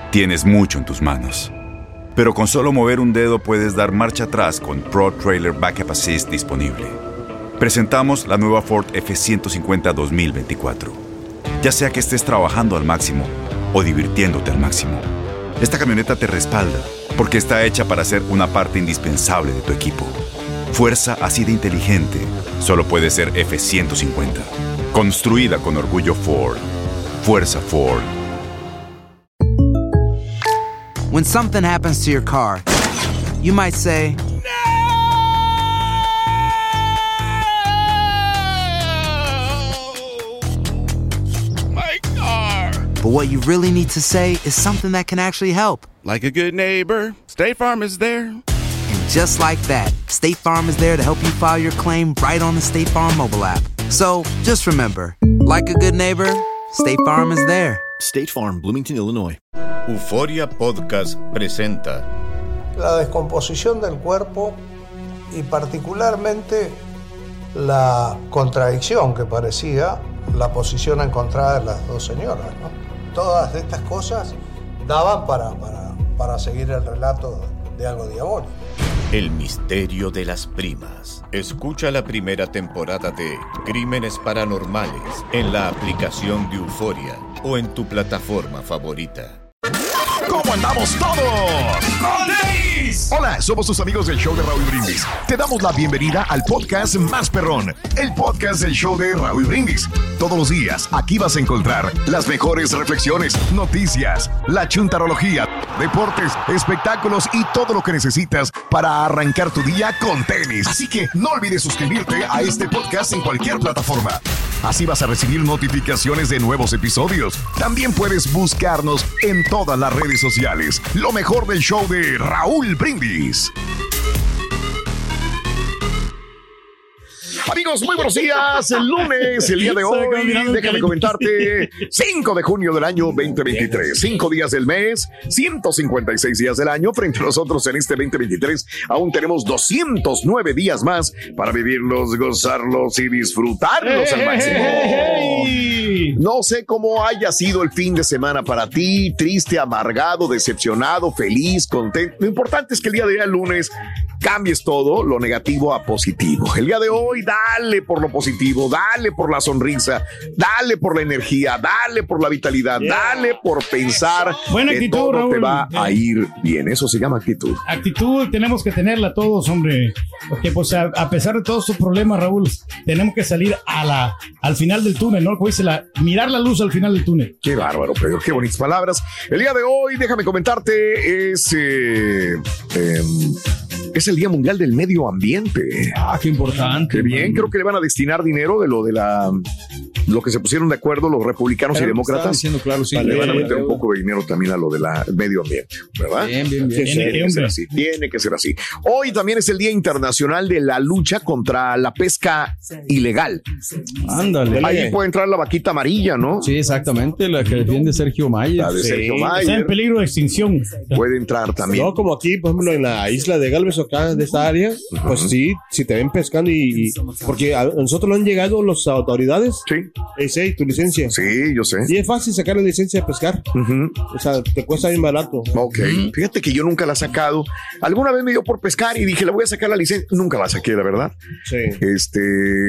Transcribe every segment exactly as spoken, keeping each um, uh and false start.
Tienes mucho en tus manos. Pero con solo mover un dedo puedes dar marcha atrás con Pro Trailer Backup Assist disponible. Presentamos la nueva Ford F ciento cincuenta dos mil veinticuatro. Ya sea que estés trabajando al máximo o divirtiéndote al máximo, esta camioneta te respalda porque está hecha para ser una parte indispensable de tu equipo. Fuerza así de inteligente solo puede ser F ciento cincuenta. Construida con orgullo Ford. Fuerza Ford. When something happens to your car, you might say, My car! but what you really need to say is something that can actually help. Like a good neighbor, State Farm is there. And just like that, State Farm is there to help you file your claim right on the State Farm mobile app. So just remember, like a good neighbor, State Farm is there. State Farm, Bloomington, Illinois. Euforia Podcast presenta La descomposición del cuerpo y particularmente la contradicción que parecía la posición encontrada de las dos señoras, ¿no? Todas estas cosas daban para, para, para seguir el relato de algo diabólico. El misterio de las primas. Escucha la primera temporada de Crímenes Paranormales en la aplicación de Euforia o en tu plataforma favorita. ¿Cómo andamos todos? Hola, somos tus amigos del show de Raúl Brindis. Te damos la bienvenida al podcast más perrón, el podcast del show de Raúl Brindis. Todos los días aquí vas a encontrar las mejores reflexiones, noticias, la chuntarología, deportes, espectáculos y todo lo que necesitas para arrancar tu día con tenis. Así que no olvides suscribirte a este podcast en cualquier plataforma. Así vas a recibir notificaciones de nuevos episodios. También puedes buscarnos en todas las redes sociales. Lo mejor del show de Raúl Brindis. Amigos, muy buenos días. El lunes, el día de hoy, déjame comentarte, cinco de junio del año veinte veintitrés. cinco días del mes, ciento cincuenta y seis días del año. Frente a nosotros en este veinte veintitrés, aún tenemos doscientos nueve días más para vivirlos, gozarlos y disfrutarlos al máximo. No sé cómo haya sido el fin de semana para ti, triste, amargado, decepcionado, feliz, contento. Lo importante es que el día de hoy, el lunes, cambies todo lo negativo a positivo. El día de hoy, dale por lo positivo, dale por la sonrisa, dale por la energía, dale por la vitalidad, yeah. dale por pensar Buena que actitud, todo Raúl. te va a ir bien. Eso se llama actitud. Actitud tenemos que tenerla todos, hombre. Porque pues a, a pesar de todos tus problemas, Raúl, tenemos que salir a la, al final del túnel, ¿no? Como dice la, mirar la luz al final del túnel. Qué bárbaro, Pedro, qué bonitas palabras. El día de hoy, déjame comentarte, es... Eh, eh, Es el Día Mundial del Medio Ambiente. Ah, qué importante. Qué bien, man. Creo que le van a destinar dinero de lo de la lo que se pusieron de acuerdo los republicanos Pero y demócratas. Diciendo, claro, sí, vale, bien, van a meter bien, un poco de dinero también a lo del medio ambiente, ¿verdad? Bien, bien, bien. Tiene, tiene que ser así, tiene que ser así. Hoy también es el Día Internacional de la Lucha contra la Pesca Ilegal. Ándale. Ahí puede entrar la vaquita amarilla, ¿no? Sí, exactamente, la que defiende Sergio Mayer. La de sí. Sergio Mayer. Está en peligro de extinción. Puede entrar también. No, como aquí, por ejemplo, en la isla de Galvez, acá de esta área, uh-huh. pues sí, si te ven pescando y, y porque a nosotros no han llegado las autoridades. Sí. Ese, tu licencia. Sí, yo sé. Y es fácil sacar la licencia de pescar. Uh-huh. O sea, te cuesta bien barato. Ok. Uh-huh. Fíjate que yo nunca la he sacado. Alguna vez me dio por pescar y dije, le voy a sacar la licencia. Nunca la saqué, la verdad. Sí. Este.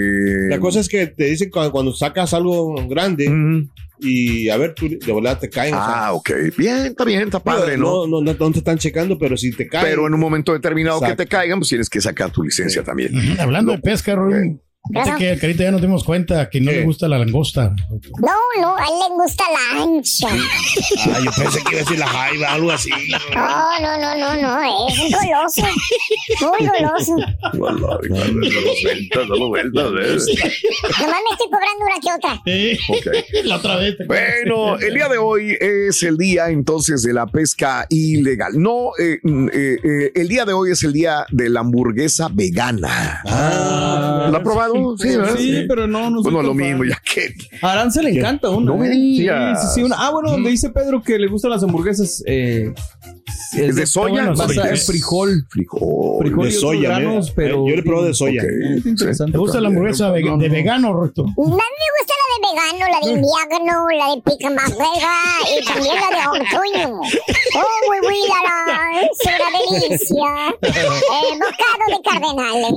La cosa es que te dicen cuando, cuando sacas algo grande. Uh-huh. Y a ver, tú de volada te caen. Ah, o sea, ok. Bien, está bien, está padre, ¿no? No, no, no, no te están checando, pero si te caen. Pero en un momento determinado Exacto. que te caigan, pues tienes que sacar tu licencia sí. también. Uh-huh. Hablando no. de pesca, Rubén. Fíjate que Carita ya nos dimos cuenta que no ¿Qué? le gusta la langosta. No, no, a él le gusta la ancha. Ah, yo pensé que iba a decir la jaiba, algo así. No, no, no, no, no, es un goloso. Muy goloso. Bueno, no lo sueltas, no lo sueltas, ¿ves? Nomás me estoy cobrando una que otra. Sí. Okay. La otra vez. Bueno, el día de hoy es el día entonces de la pesca ilegal. No, eh, eh, eh, el día de hoy es el día de la hamburguesa vegana. Ah, ¿la ha probado? Sí, ¿verdad? Sí, sí, pero no. no bueno, es lo mismo, ya que. A Aran se le encanta una. No me ¿eh? digas. Sí, sí, sí, una. Ah, bueno, donde dice Pedro que le gustan las hamburguesas. Eh, ¿Es, ¿Es de soya? Bueno, basa, es frijol. Frijol. Frijol de soya, granos, eh, pero yo le probé de soya. Okay. ¿Te gusta la hamburguesa de, no, no. de vegano, Roberto? A mí me gusta la de vegano, la de invierno, la de pica más vega y también la de otoño. Oh, muy buena, es una delicia. Eh, bocado de cardenales.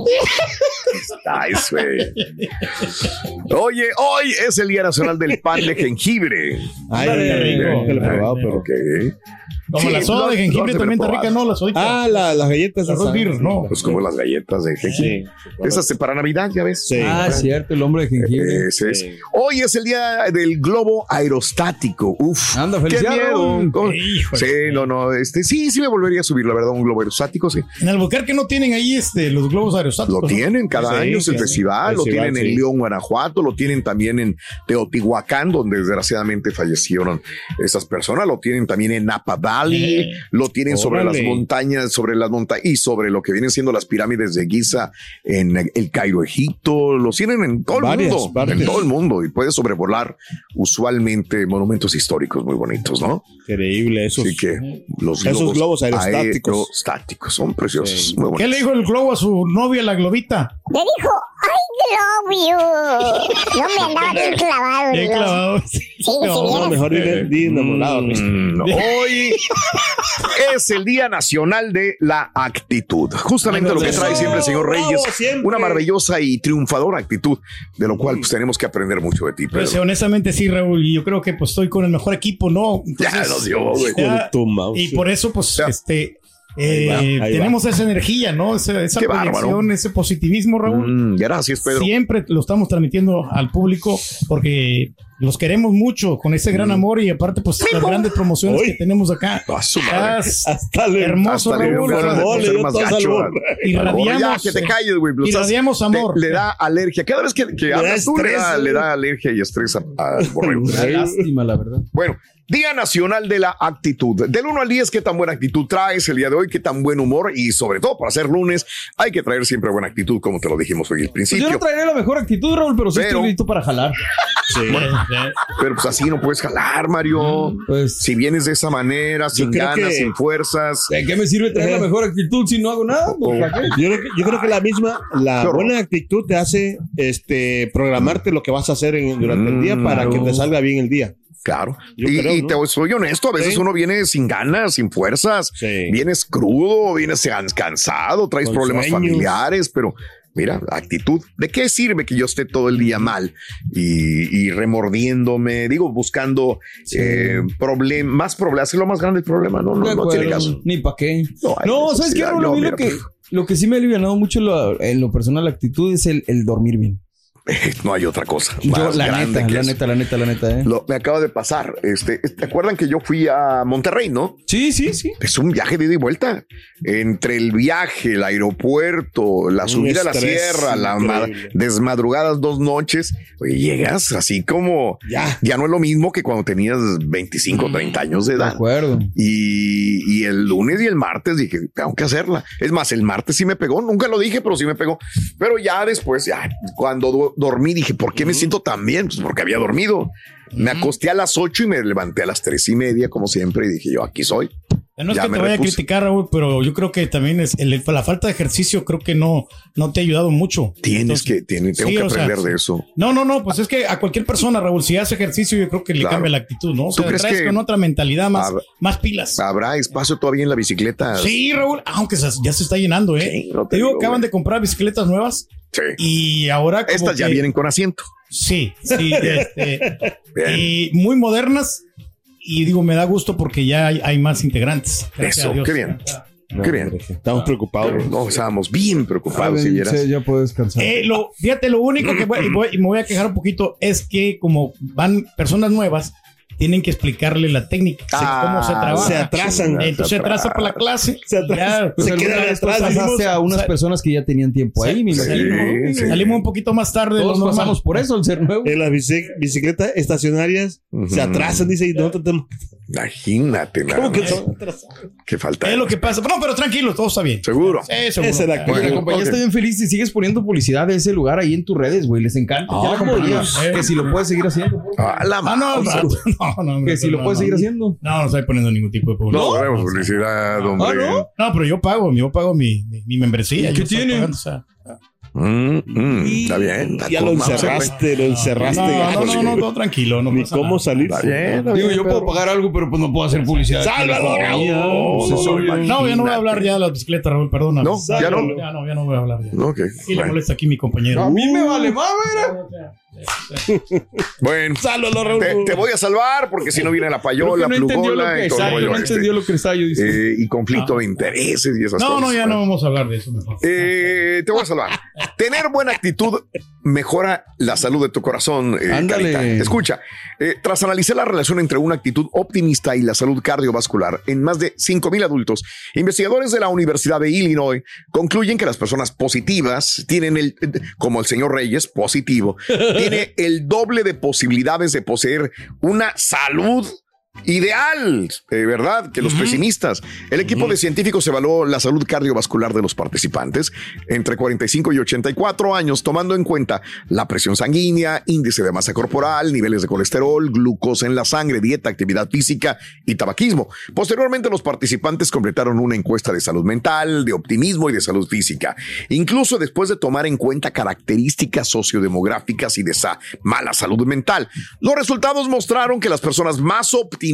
Nice, güey. Oye, hoy es el Día Nacional del Pan de Jengibre. Ay, qué rico. Nunca lo he probado, pero. Ok. Como Sí, la soda lo- de jengibre lo- también está lo- rica, ¿no? La sodita. Ah, la- las galletas. Arroz esas. beer, no. Pues como las galletas de jengibre. Sí. Esas de para Navidad, ya ves. Sí. Ah, es cierto, el hombre de jengibre. Ese es. Sí. Hoy es el día del globo aerostático. Uf. Anda, qué felicidades, miedo. Raúl. ¿Cómo? Híjole. Sí, no, no. Este, sí, sí me volvería a subir, la verdad, un globo aerostático, sí. En Albuquerque no tienen ahí este, los globos aerostáticos. Lo ¿no? tienen cada Sí, año, es el claro. festival, lo Festival, tienen en sí. León, Guanajuato, lo tienen también en Teotihuacán, donde desgraciadamente fallecieron esas personas, lo tienen también en Napa Valley, Eh. lo tienen sobre Órale. las montañas, sobre las montañas y sobre lo que vienen siendo las pirámides de Giza en el Cairo, Egipto, los tienen en todo el Varias mundo, partes. en todo el mundo y puede sobrevolar usualmente monumentos históricos muy bonitos, ¿no? Increíble, esos. Así que los Esos globos aerostáticos. aerostáticos son preciosos, Sí. muy bonitos. ¿Qué le dijo el globo a su novia, la globita? Le dijo, ¡ay, globio! No me andaba bien clavado. Bien globo. clavado. Sí, si No, vieras. mejor di, di enamorado. Mm, no. Hoy es el Día Nacional de la Actitud. Justamente lo que trae siempre el señor Bravo, Reyes. siempre. Una maravillosa y triunfadora actitud, de lo cual pues, tenemos que aprender mucho de ti, Pedro. Pues honestamente sí, Raúl, y yo creo que pues estoy con el mejor equipo, ¿no? Ya nos dio, güey. Hijo de tu mouse. Y por eso, pues, Ya. este, eh, Ahí va, ahí tenemos esa energía, ¿no? Esa, esa Qué proyección, bárbaro. ese positivismo, Raúl. Mm, gracias, Pedro. Siempre lo estamos transmitiendo al público porque los queremos mucho con ese gran amor y aparte, pues, las grandes promociones Uy. que tenemos acá. A su madre. Estás Hasta le, hermoso, Hasta le dio Raúl. ganas de No, le ser dio más todo gacho. salvo. Irradiamos, Ya, que te eh, calles, güey. Lo estás- irradiamos amor. te- le da alergia. Cada vez que, que da hablas tú, le da, estrés, le güey. da alergia y estrés a- al borrego. Una lástima, la verdad. Bueno, Día Nacional de la Actitud. Del uno al diez, ¿qué tan buena actitud traes el día de hoy? ¿Qué tan buen humor? Y sobre todo, para ser lunes, hay que traer siempre buena actitud, como te lo dijimos hoy al Pues principio. yo no traeré la mejor actitud, Raúl, pero sí Pero- estoy listo para jalar. Sí. Pero pues así no puedes jalar, Mario. Pues, Si vienes de esa manera, sin creo ganas, que- sin fuerzas. ¿de qué me sirve traer la mejor actitud si no hago nada? Pues, ¿para qué? Yo creo, que, yo creo que la misma, la Qué horror. buena actitud te hace este programarte lo que vas a hacer en- durante el día para que te salga bien el día. Claro. Yo y creo, y ¿no? te soy honesto, a veces Sí. uno viene sin ganas, sin fuerzas. Sí. Vienes crudo, vienes can- cansado, traes Con problemas sueños. familiares, pero mira, actitud. ¿De qué sirve que yo esté todo el día mal y, y remordiéndome? Digo, buscando eh, problem- más problemas. Es lo más grande el problema, no, no, De no tiene acuerdo, caso. Ni para qué. No hay No, ¿sabes qué, necesidad. Raúl? A No, mí lo mira, que, lo que sí me ha alivianado mucho lo- en lo personal la actitud es el, el dormir bien. No hay otra cosa. Yo, más la grande neta, que la eso. neta, la neta, la neta, ¿eh? Lo- me acaba de pasar. Este, ¿te acuerdan que yo fui a Monterrey, no? Sí, sí, sí. Es un viaje de ida y vuelta. Entre el viaje, el aeropuerto, la Un subida a la estrés sierra, la ma- increíble. desmadrugadas dos noches, oye, llegas así como Ya. ya no es lo mismo que cuando tenías veinticinco, treinta años de De edad. acuerdo. Y, y el lunes y el martes dije, tengo que hacerla. Es más, el martes sí me pegó, nunca lo dije, pero sí me pegó. Pero ya después, ya cuando do- dormí, dije, ¿por qué me siento tan bien? Pues porque había dormido. Me acosté a las ocho y me levanté a las tres y media, como siempre, y dije yo, aquí soy. No es Ya que me te vaya a repuse. criticar, Raúl, pero yo creo que también es el- la falta de ejercicio creo que no, no te ha ayudado mucho. Tienes Entonces, que, tiene- tengo sí, que o sea, aprender sí. de eso. No, no, no, pues es que a cualquier persona, Raúl, si hace ejercicio, yo creo que le Claro. cambia la actitud, ¿no? O ¿Tú sea, crees traes que- con otra mentalidad, más, Hab- más pilas. ¿Habrá espacio todavía en la bicicleta? Sí, Raúl, aunque se- ya se está llenando, ¿eh? Sí, no te te digo, digo, acaban güey. de comprar bicicletas nuevas Sí. y ahora como Estas ya que- vienen con asiento. Sí, sí, este, Bien. y muy modernas. Y digo, me da gusto porque ya hay, hay más integrantes. Gracias Eso, a Dios. qué bien. No, Qué bien. hombre, Estamos preocupados. No, estábamos bien preocupados, si vieras. Sí, ya puedes descansar. Eh, lo, fíjate, lo único que voy, y voy- y me voy a quejar un poquito es que como van personas nuevas, tienen que explicarle la técnica, se- Ah, cómo se trabaja. se atrasan. Entonces se atrasa para la clase. Se atrasan. Ya, Pues se alguna quedan vez tú atrás, pasaste salimos- a unas sa- personas que ya tenían tiempo ahí, me Sí, imagino. sí. Salimos un poquito más tarde de lo Todos normal. pasamos por eso, el ser nuevo. En las bici- bicicletas estacionarias Ujú. se atrasan, dice, y nosotros tenemos. Imagínate, nada ¿Cómo que más. son atrasados? Qué falta. Es lo que pasa. No, pero tranquilo, todo está bien. Seguro. Sí, seguro. Esa es la Oye, la Bueno, compañía ok. está bien feliz y sigues poniendo publicidad de ese lugar ahí en tus redes, güey. Les encanta. Ya la compañía. Dios. Que si lo puedes seguir haciendo. A la Ah, no, mouse. no, no, no, Que si lo no, puedes no. seguir haciendo. No, no estoy poniendo ningún tipo de publicidad. No, vemos publicidad, hombre. Ah, ¿no? No, pero yo pago, yo pago mi, mi, mi membresía. ¿Y qué yo estoy tiene? pagando, o sea, Mm, mm, Y- está bien. Ya lo encerraste, lo encerraste. No, no, no, no, todo tranquilo. No Ni pasa cómo nada. salir. Está bien, está Digo, bien, yo puedo Pedro. pagar algo, pero pues no puedo hacer publicidad. ¡Sálvalo, Raúl! No, No, no, no, No, ya no voy a hablar ya de la bicicleta, Raúl, perdona. No, ya no. Ya no, ya no voy a hablar. Ya. Ok, Aquí le bueno. molesta aquí mi compañero. A mí me vale más, mira. Bueno, Sálvalo, Raúl. te, te voy a salvar porque si no viene la payola, Creo que no entendió lo plugola que y todo el exacto, rollo no este. entendió lo que está yo diciendo. Eh, y conflicto de intereses y esas No, cosas. no, ya Bueno. no vamos a hablar de eso mejor. Eh, te voy a salvar. Tener buena actitud mejora la salud de tu corazón. eh, Ándale. Carita. Escucha, eh, tras analizar la relación entre una actitud optimista y la salud cardiovascular en más de cinco mil adultos, investigadores de la Universidad de Illinois concluyen que las personas positivas tienen el, como el señor Reyes, positivo, tiene el doble de posibilidades de poseer una salud ideal, eh, ¿verdad? Que los pesimistas. El equipo de científicos evaluó la salud cardiovascular de los participantes entre cuarenta y cinco y ochenta y cuatro años, tomando en cuenta la presión sanguínea, índice de masa corporal, niveles de colesterol, glucosa en la sangre, dieta, actividad física y tabaquismo. Posteriormente, los participantes completaron una encuesta de salud mental, de optimismo y de salud física. Incluso después de tomar en cuenta características sociodemográficas y de esa mala salud mental, los resultados mostraron que las personas más optimistas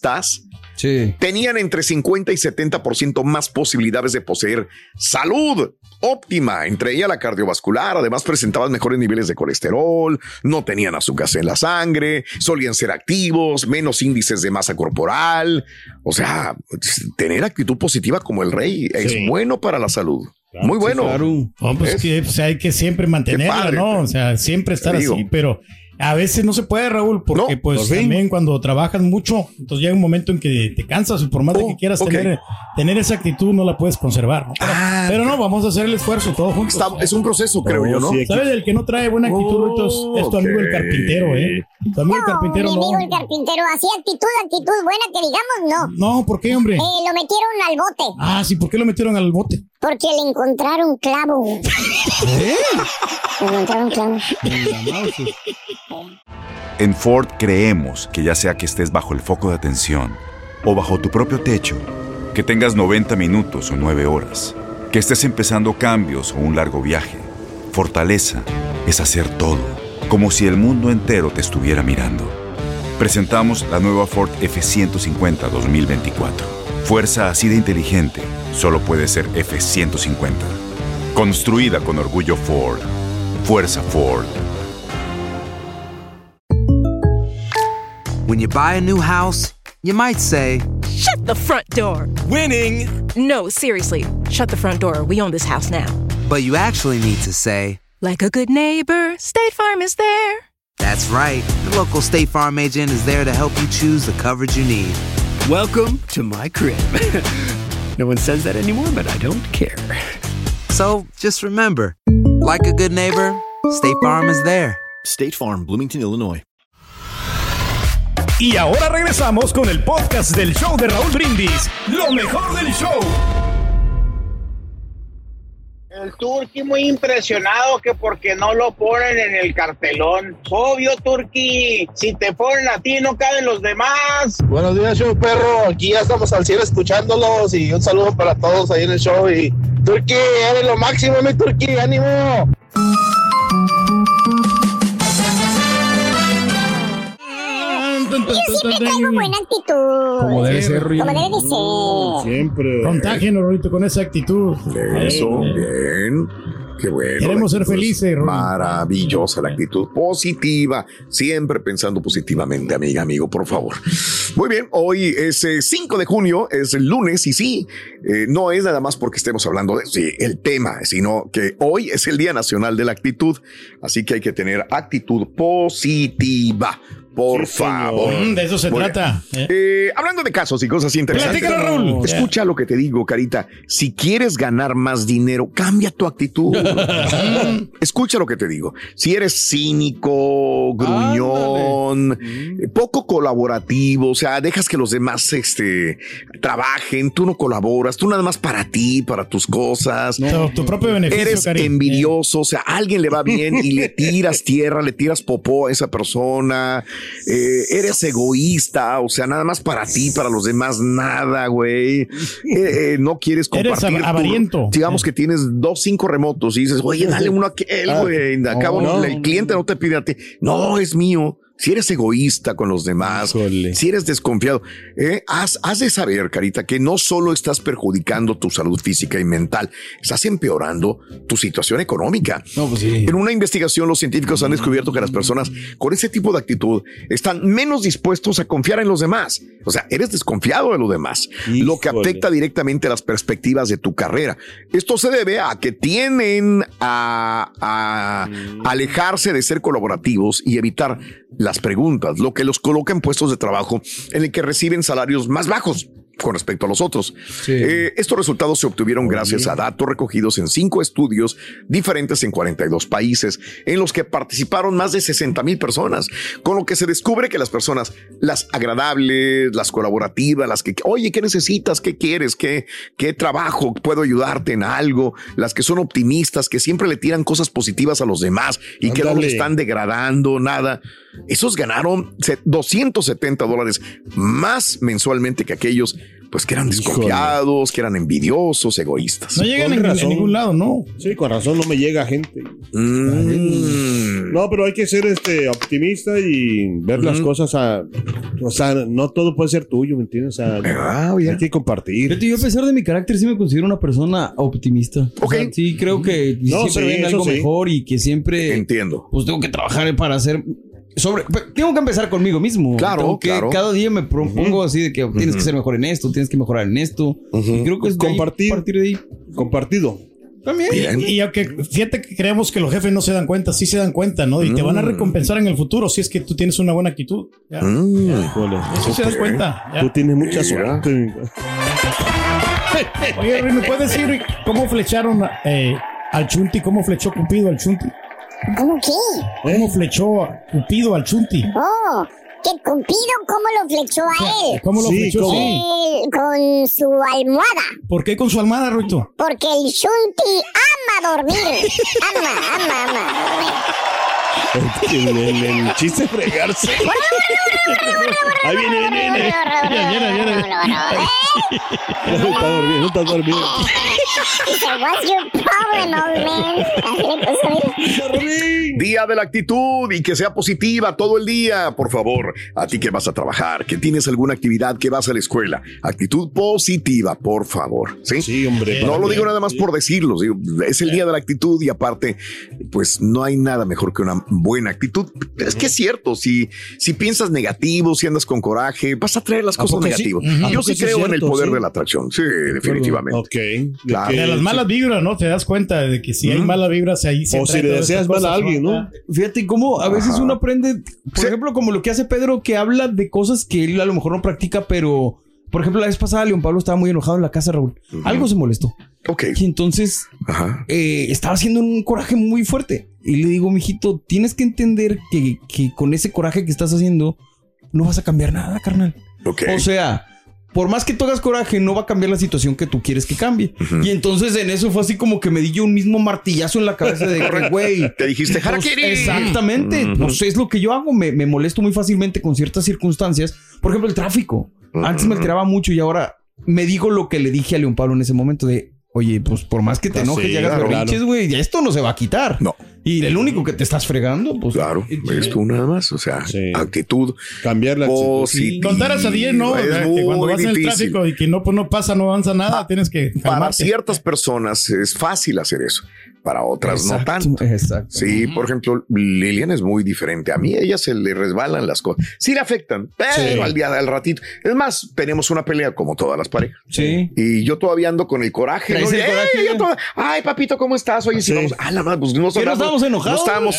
Sí. tenían entre cincuenta y setenta por ciento más posibilidades de poseer salud óptima, entre ellas la cardiovascular. Además, presentaban mejores niveles de colesterol, no tenían azúcar en la sangre, solían ser activos, menos índices de masa corporal. O sea, tener actitud positiva como el rey es Sí. bueno para la salud. Muy bueno. Claro. No, pues ¿Ves? que pues, hay que siempre mantenerla, padre, ¿no? te- O sea, siempre estar te digo. así, pero a veces no se puede, Raúl, porque No, pues por fin. también cuando trabajas mucho, entonces llega un momento en que te cansas y por más de Oh, que quieras ok. tener, tener esa actitud no la puedes conservar, ¿no? Pero, Ah, pero no, vamos a hacer el esfuerzo todos juntos. Está- es un proceso, creo No, yo, ¿no? sí. ¿Sabes? El que no trae buena actitud, Oh, Rito, es, es tu amigo el ok. carpintero, ¿eh? Tu amigo el No, carpintero mi no. amigo el carpintero, así actitud, actitud buena que digamos, no. No, ¿por qué, hombre? Eh, lo metieron al bote Ah, sí, ¿por qué lo metieron al bote? porque le encontraron clavo. ¿Eh? Le encontraron clavo. En Ford creemos que ya sea que estés bajo el foco de atención o bajo tu propio techo, que tengas noventa minutos o nueve horas, que estés empezando cambios o un largo viaje, fortaleza es hacer todo, como si el mundo entero te estuviera mirando. Presentamos la nueva Ford F ciento cincuenta dos mil veinticuatro. Fuerza así de inteligente solo puede ser F ciento cincuenta. Construida con orgullo Ford. Fuerza Ford. When you buy a new house, you might say, Shut the front door. Winning. No, seriously. Shut the front door. We own this house now. but you actually need to say, Like a good neighbor, State Farm is there. that's right. The local State Farm agent is there to help you choose the coverage you need. Welcome to my crib. No one says that anymore, but I don't care. So just remember, like a good neighbor, State Farm is there. State Farm, Bloomington, Illinois. Y ahora regresamos con el podcast del show de Raúl Brindis. Lo mejor del show. El Turqui muy impresionado que porque no lo ponen en el cartelón. Obvio, Turqui, si te ponen a ti no caben los demás. Buenos días, show perro. Aquí ya estamos al cielo escuchándolos y un saludo para todos ahí en el show. Y Turqui, eres lo máximo, mi Turqui, ánimo. Yo siempre traigo buena actitud. Como debe ser, Como debe de ser. Siempre. Contágenos, Rorito, con esa actitud. Eso, Eh, bien. Qué bueno. Queremos la ser actitud es felices, Ron. Maravillosa la actitud positiva. Siempre pensando positivamente, amiga, amigo, por favor. Muy bien, hoy es eh, cinco de junio, es el lunes, y sí, eh, no es nada más porque estemos hablando de sí, el tema, sino que hoy es el Día Nacional de la Actitud. Así que hay que tener actitud positiva. Por Sí, señor. favor. Mm, de eso se Muy trata, bien. Eh, hablando de casos y cosas interesantes. Platícalo, Raúl. Escucha lo que te digo, Carita. Si quieres ganar más dinero, cambia tu actitud. Escucha lo que te digo. Si eres cínico, gruñón, eh, poco colaborativo, o sea, dejas que los demás este, trabajen, tú no colaboras, tú nada más para ti, para tus cosas. Tu, tu propio beneficio, Eres Cari. envidioso, o sea, a alguien le va bien y le tiras tierra, le tiras popó a esa persona, eh, eres egoísta, o sea, nada más para ti, para los demás, nada, güey. Eh, eh, no quieres compartir. Eres avariento. Tu, digamos que tienes dos, cinco remotos y dices, oye, dale uno a aquel, güey. De acá, no, no, el cliente no te pide a ti. No, es mío. Si eres egoísta con los demás, Híjole. si eres desconfiado, eh, has, has de saber, Carita, que no solo estás perjudicando tu salud física y mental, estás empeorando tu situación económica. No, pues sí. En una investigación, los científicos han descubierto que las personas con ese tipo de actitud están menos dispuestos a confiar en los demás. O sea, eres desconfiado de los demás, Híjole. lo que afecta directamente a las perspectivas de tu carrera. Esto se debe a que tienden a, a mm. alejarse de ser colaborativos y evitar las preguntas, lo que los coloca en puestos de trabajo en el que reciben salarios más bajos con respecto a los otros. Sí. Eh, estos resultados se obtuvieron Oye. gracias a datos recogidos en cinco estudios diferentes en cuarenta y dos países, en los que participaron más de sesenta mil personas, con lo que se descubre que las personas, las agradables, las colaborativas, las que, oye, ¿qué necesitas? ¿Qué quieres? ¿Qué, qué trabajo? ¿Puedo ayudarte en algo? Las que son optimistas, que siempre le tiran cosas positivas a los demás y Ándale. que no le están degradando nada. Esos ganaron doscientos setenta dólares más mensualmente que aquellos pues que eran desconfiados, Híjole. que eran envidiosos, egoístas. No llegan en, en ningún lado, ¿no? Sí, con razón no me llega gente. Mm. No, pero hay que ser este optimista y ver mm. las cosas a... O sea, no todo puede ser tuyo, ¿me entiendes? O sea, ah, hay que compartir. Yo, a pesar de mi carácter, sí me considero una persona optimista. Ok. O sea, sí, creo que no, siempre sí, ven algo sí. mejor y que siempre... Entiendo. Pues tengo que trabajar para hacer... Sobre, tengo que empezar conmigo mismo. Claro, tengo que claro. Cada día me propongo uh-huh. así de que tienes uh-huh. que ser mejor en esto, tienes que mejorar en esto. Uh-huh. Y creo que es compartir, de ahí, partir de ahí. Compartido. También. Bien. Y, y aunque fíjate que creemos que los jefes no se dan cuenta, sí se dan cuenta, ¿no? Y mm. te van a recompensar en el futuro si es que tú tienes una buena actitud. Ya. Mm. Ya. Eso okay. se dan cuenta. Ya. Tú tienes mucha suerte. Oye, ¿me puedes decir cómo flecharon eh, al Chunti? ¿Cómo flechó Cupido al Chunti? ¿Cómo qué? ¿Cómo flechó Cupido al Chunti? Oh, que Cupido, ¿cómo lo flechó a él? ¿Cómo lo sí, flechó? ¿cómo? Él, con su almohada. ¿Por qué con su almohada, Ruito? Porque el Chunti ama dormir. Ama, ama, ama. El, el, el, el chiste fregarse. Ahí viene, viene, viene. Viene, viene, viene. No está dormido, no está dormido. What's your problem, old man? Día de la actitud y que sea positiva todo el día, por favor. A ti que vas a trabajar, que tienes alguna actividad, que vas a la escuela. Actitud positiva, por favor. Sí, sí hombre. No lo digo nada más por decirlo. Digo, es el día de la actitud y aparte, pues no hay nada mejor que una buena actitud. Es que es cierto, si, si piensas negativo, si andas con coraje, vas a traer las cosas negativas. Sí? Uh-huh. Yo sí creo cierto, en el poder sí? de la atracción. Sí, definitivamente. Ok. Claro. De las malas vibras, ¿no? Te das cuenta de que si uh-huh. hay malas vibras ahí se o si le deseas mal a alguien, ¿no? Fíjate cómo a veces uno aprende, por sí. ejemplo, como lo que hace Pedro, que habla de cosas que él a lo mejor no practica, pero, por ejemplo, la vez pasada León Pablo estaba muy enojado en la casa, Raúl. Uh-huh. Algo se molestó. Ok. Y entonces eh, estaba haciendo un coraje muy fuerte. Y le digo, mijito, tienes que entender que, que con ese coraje que estás haciendo no vas a cambiar nada, carnal. Ok. O sea, por más que tú hagas coraje, no va a cambiar la situación que tú quieres que cambie. Uh-huh. Y entonces en eso fue así como que me di yo un mismo martillazo en la cabeza de que, güey. Te dijiste, pues, exactamente. Uh-huh. Pues es lo que yo hago. Me, me molesto muy fácilmente con ciertas circunstancias. Por ejemplo, el tráfico. Uh-huh. Antes me alteraba mucho y ahora me digo lo que le dije a León Pablo en ese momento de, oye, pues por más que te enojes sí, y hagas berrinches, güey, claro. esto no se va a quitar. No. Y el único que te estás fregando, pues... Claro, es tú nada más, o sea, sí. actitud. Cambiar la actitud. Sí. Contaras a diez, ¿no? Es muy cuando vas difícil. En el tráfico y que no, pues no pasa, no avanza nada, ah, tienes que calmarte. Para ciertas personas es fácil hacer eso. Para otras exacto, no tanto. Exacto. Sí, por ejemplo, Lilian es muy diferente. A mí a ella se le resbalan las cosas. Sí le afectan, pero sí. al día al ratito. Es más, tenemos una pelea como todas las parejas. Sí. Y yo todavía ando con el coraje. ¿No? El ¡Eh, coraje? yo toda, ay, papito, ¿cómo estás? Oye, sí. si vamos. Ah, la madre, pues no, no estábamos enojados. No estábamos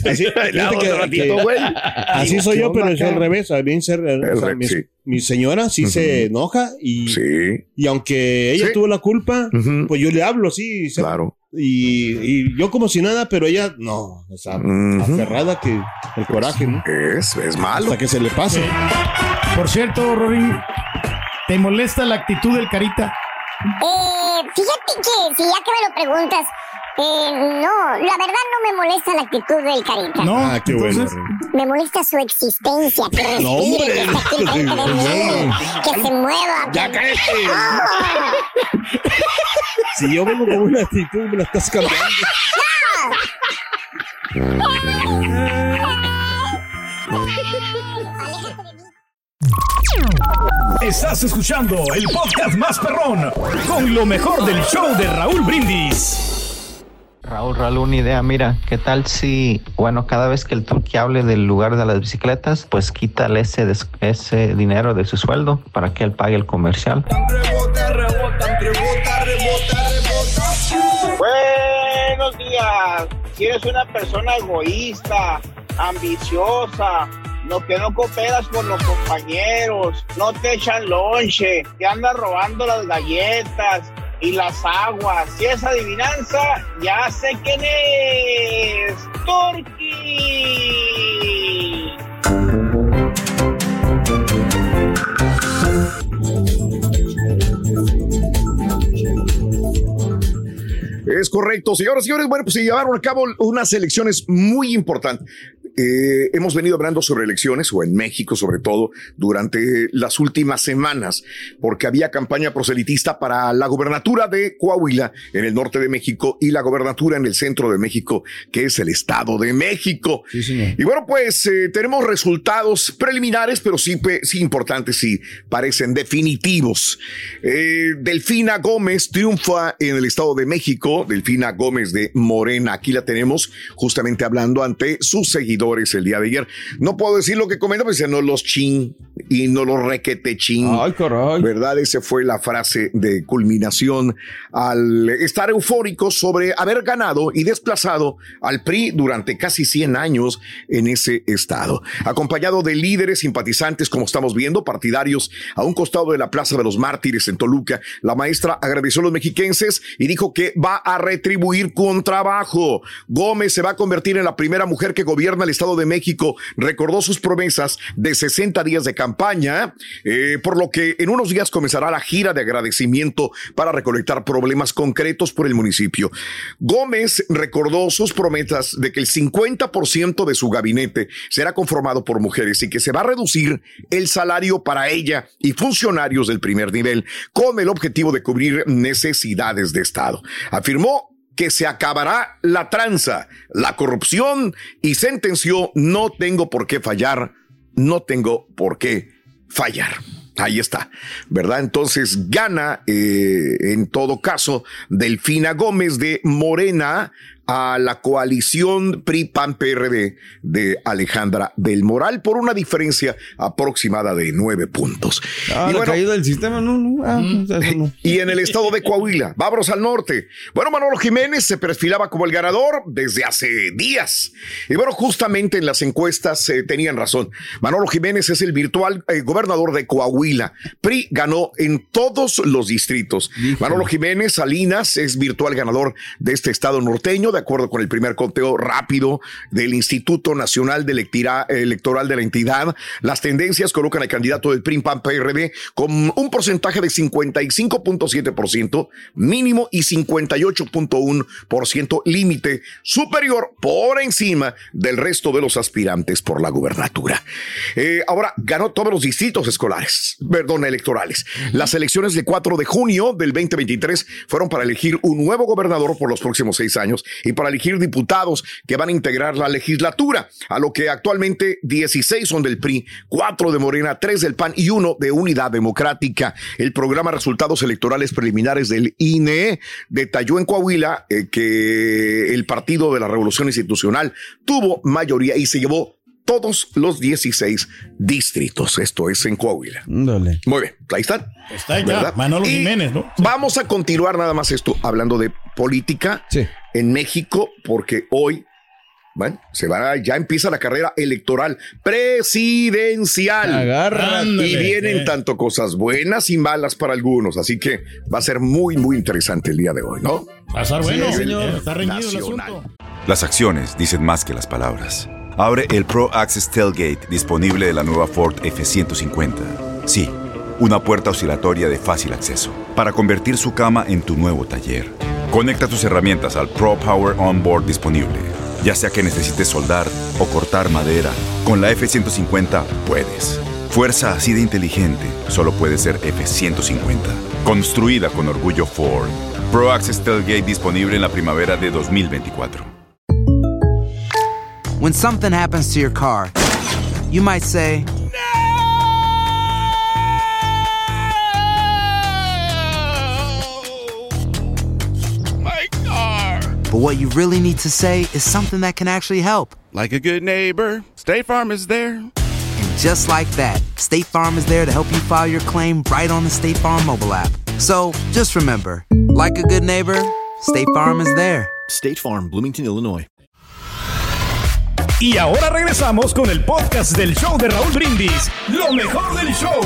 ratito, güey. Así soy yo, pero es al revés. A mí ser, o sea, mi, sí. mi señora sí uh-huh. se enoja y, sí. y aunque ella sí. tuvo la culpa, uh-huh. pues yo le hablo, sí. Claro. Y, y yo como si nada, pero ella no, o sea, uh-huh. aferrada que el coraje, ¿no? Es, es malo. Hasta que se le pase. Sí. Por cierto, Robin, ¿te molesta la actitud del Carita? Eh, fíjate que, si ya que me lo preguntas, eh, no, la verdad no me molesta la actitud del Carita. No, ah, qué bueno. No, Me molesta su existencia, que respire, No, hombre. que esté aquí enfrente de mí, que se mueva. ¡Ya que- cállate! ¡Ah! Si yo vengo con una actitud, me la estás cambiando. Estás escuchando el podcast más perrón con lo mejor del show de Raúl Brindis. Raúl, Raúl, una idea, mira, ¿qué tal si, bueno, cada vez que el turqui hable del lugar de las bicicletas, pues quítale ese, des- ese dinero de su sueldo para que él pague el comercial? Buenos días. Si eres una persona egoísta, ambiciosa, no que no cooperas con los compañeros, no te echan lonche, te andas robando las galletas y las aguas. Si es adivinanza, ya sé quién es. ¡Turqui! Es correcto, señoras y señores. Bueno, pues se llevaron a cabo unas elecciones muy importantes. Eh, hemos venido hablando sobre elecciones, o en México sobre todo, durante las últimas semanas, porque había campaña proselitista para la gobernatura de Coahuila en el norte de México y la gobernatura en el centro de México, que es el Estado de México. Sí, señor. Y bueno, pues eh, tenemos resultados preliminares, pero sí, pe- sí importantes, sí parecen definitivos. Eh, Delfina Gómez triunfa en el Estado de México. Delfina Gómez de Morena, aquí la tenemos justamente hablando ante sus seguidores el día de ayer. No puedo decir lo que comenta, pues no los chin y no los requete chin. Ay, caray. ¿Verdad? Esa fue la frase de culminación al estar eufórico sobre haber ganado y desplazado al P R I durante casi cien años en ese estado. Acompañado de líderes simpatizantes, como estamos viendo, partidarios a un costado de la Plaza de los Mártires en Toluca, la maestra agradeció a los mexiquenses y dijo que va a retribuir con trabajo. Gómez se va a convertir en la primera mujer que gobierna el Estado de México. Recordó sus promesas de sesenta días de campaña, eh, por lo que en unos días comenzará la gira de agradecimiento para recolectar problemas concretos por el municipio. Gómez recordó sus promesas de que el cincuenta por ciento de su gabinete será conformado por mujeres y que se va a reducir el salario para ella y funcionarios del primer nivel con el objetivo de cubrir necesidades de Estado. Afirmó que se acabará la tranza, la corrupción y sentenció: no tengo por qué fallar, no tengo por qué fallar. Ahí está, ¿verdad? Entonces gana, eh, en todo caso, Delfina Gómez de Morena a la coalición P R I P A N P R D de Alejandra del Moral por una diferencia aproximada de nueve puntos. Ah, y la bueno, caída del sistema, no, no. Ah, eso no. y en el estado de Coahuila, vámonos al norte. Bueno, Manolo Jiménez se perfilaba como el ganador desde hace días. Y bueno, justamente en las encuestas eh, tenían razón. Manolo Jiménez es el virtual eh, gobernador de Coahuila. P R I ganó en todos los distritos. Híjole. Manolo Jiménez Salinas es virtual ganador de este estado norteño, de acuerdo con el primer conteo rápido del Instituto Nacional de Electira, Electoral de la entidad. Las tendencias colocan al candidato del P R I P A N P R D con un porcentaje de cincuenta y cinco punto siete por ciento mínimo y cincuenta y ocho punto uno por ciento límite, superior por encima del resto de los aspirantes por la gubernatura. Eh, ahora ganó todos los distritos escolares, perdón, electorales. Las elecciones de cuatro de junio del veinte veintitrés fueron para elegir un nuevo gobernador por los próximos seis años y para elegir diputados que van a integrar la legislatura, a lo que actualmente dieciséis son del P R I, cuatro de Morena, tres del P A N y uno de Unidad Democrática. El programa Resultados Electorales Preliminares del I N E detalló en Coahuila eh, que el Partido de la Revolución Institucional tuvo mayoría y se llevó todos los dieciséis distritos. Esto es en Coahuila. Dale. Muy bien, ahí están. Está ya, ¿verdad? Manolo Y Jiménez, ¿no? Vamos a continuar nada más esto, hablando de política sí. en México, porque hoy, bueno, se va, ya empieza la carrera electoral presidencial. Agárrate. Y vienen eh. tanto cosas buenas y malas para algunos, así que va a ser muy, muy interesante el día de hoy, ¿no? Va a estar bueno, Sí, señor. el Está reñido el nacional. asunto. Las acciones dicen más que las palabras. Abre el Pro Access Tailgate disponible de la nueva Ford F ciento cincuenta. Sí, una puerta oscilatoria de fácil acceso para convertir su cama en tu nuevo taller. Conecta tus herramientas al Pro Power Onboard disponible. Ya sea que necesites soldar o cortar madera, con la F ciento cincuenta puedes. Fuerza así de inteligente solo puede ser F ciento cincuenta. Construida con orgullo Ford. Pro Access Tailgate disponible en la primavera de dos mil veinticuatro. When something happens to your car, you might say, My car. but what you really need to say is something that can actually help. Like a good neighbor, State Farm is there. And just like that, State Farm is there to help you file your claim right on the State Farm mobile app. So just remember, like a good neighbor, State Farm is there. State Farm, Bloomington, Illinois. Y ahora regresamos con el podcast del show de Raúl Brindis. Lo mejor del show.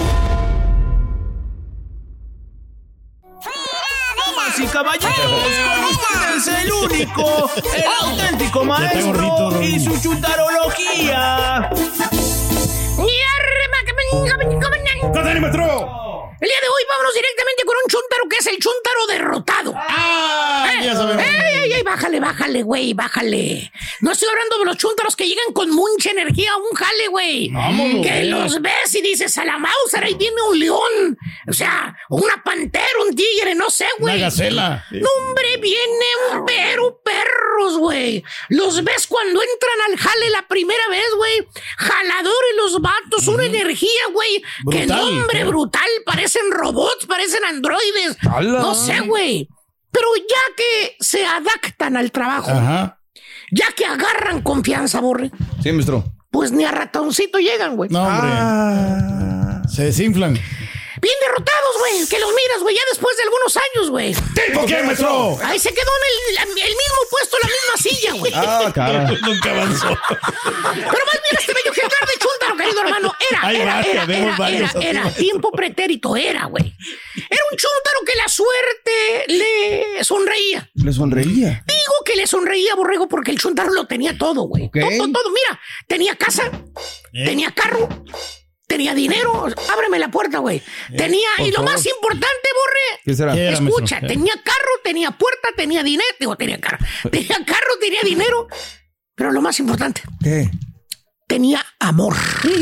Damas y caballeros, con ustedes el único, el auténtico maestro y su chutarología. El día de hoy vámonos directamente con un chúntaro que es el chúntaro derrotado. ¡Ah! ¿Eh? Ya sabemos. ¡Ey, ey, ey! Bájale, bájale, güey, bájale. No estoy hablando de los chúntaros que llegan con mucha energía a un jale, güey. Vámonos, que güey. los ves y dices, a la Mauser, ahí viene un león. O sea, una pantera, un tigre, no sé, güey. Una gacela. No, hombre, vienen pero perros, güey. Los ves cuando entran al jale la primera vez, güey. Jaladores los vatos, una energía, güey. Que Brutal. nombre brutal. Parecen robots, parecen androides. ¡Hala! No sé, güey. Pero ya que se adaptan al trabajo, Ajá. ya que agarran confianza, Borre, Sí, maestro. pues ni a ratoncito llegan, güey. No, hombre. Ah. Se desinflan. Bien derrotados, güey. Que los miras, güey, ya después de algunos años, güey. ¿Tipo qué, maestro? Ahí se quedó en el, el mismo puesto, la misma silla, güey. Ah, cara. Nunca avanzó. Pero más bien este bello ejemplar de chúntaro, querido hermano, era, Ahí era, va, era, ya vemos era, varios era, así. era, tiempo pretérito, era, güey. Era un chúntaro que la suerte le sonreía. Le sonreía. Digo que le sonreía, Borrego, porque el chúntaro lo tenía todo, güey. Ok. Todo, todo, mira, tenía casa, ¿Eh? tenía carro, tenía dinero. Ábreme la puerta, güey. Tenía, por y lo favor. más importante, Borre, ¿Qué será? ¿Qué era, escucha, maestro? tenía carro, tenía puerta, tenía dinero, digo, tenía carro, tenía carro, tenía dinero, pero lo más importante, ¿Qué? tenía amor.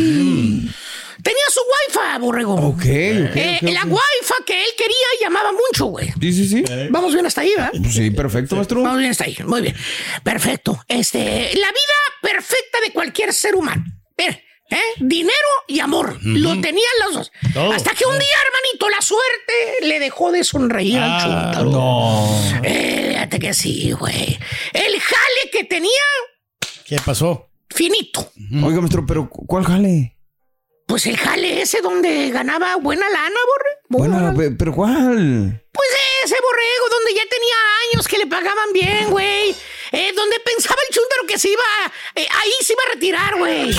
Tenía su wifi, Borrego. Ok, ok, Eh, ok, la ok. wifi que él quería y llamaba mucho, güey. Sí, sí, sí. Vamos bien hasta ahí, ¿verdad? Pues sí, perfecto, maestro. Vamos bien hasta ahí, muy bien. Perfecto. Este, la vida perfecta de cualquier ser humano. Mira, ¿eh? Dinero y amor. Lo tenían los dos. Todo. Hasta que un día, hermanito, la suerte le dejó de sonreír al Ah, chúntaro. no. Eh, fíjate que sí, güey. El jale que tenía, ¿Qué pasó? finito. Oiga, maestro, pero ¿cuál jale? Pues el jale ese donde ganaba buena lana, Borre. Buena Bueno, lana. pe- pero ¿cuál? Pues ese borrego donde ya tenía años que le pagaban bien, güey. Eh, donde pensaba el chúntaro que se iba, eh, ahí se iba a retirar, güey.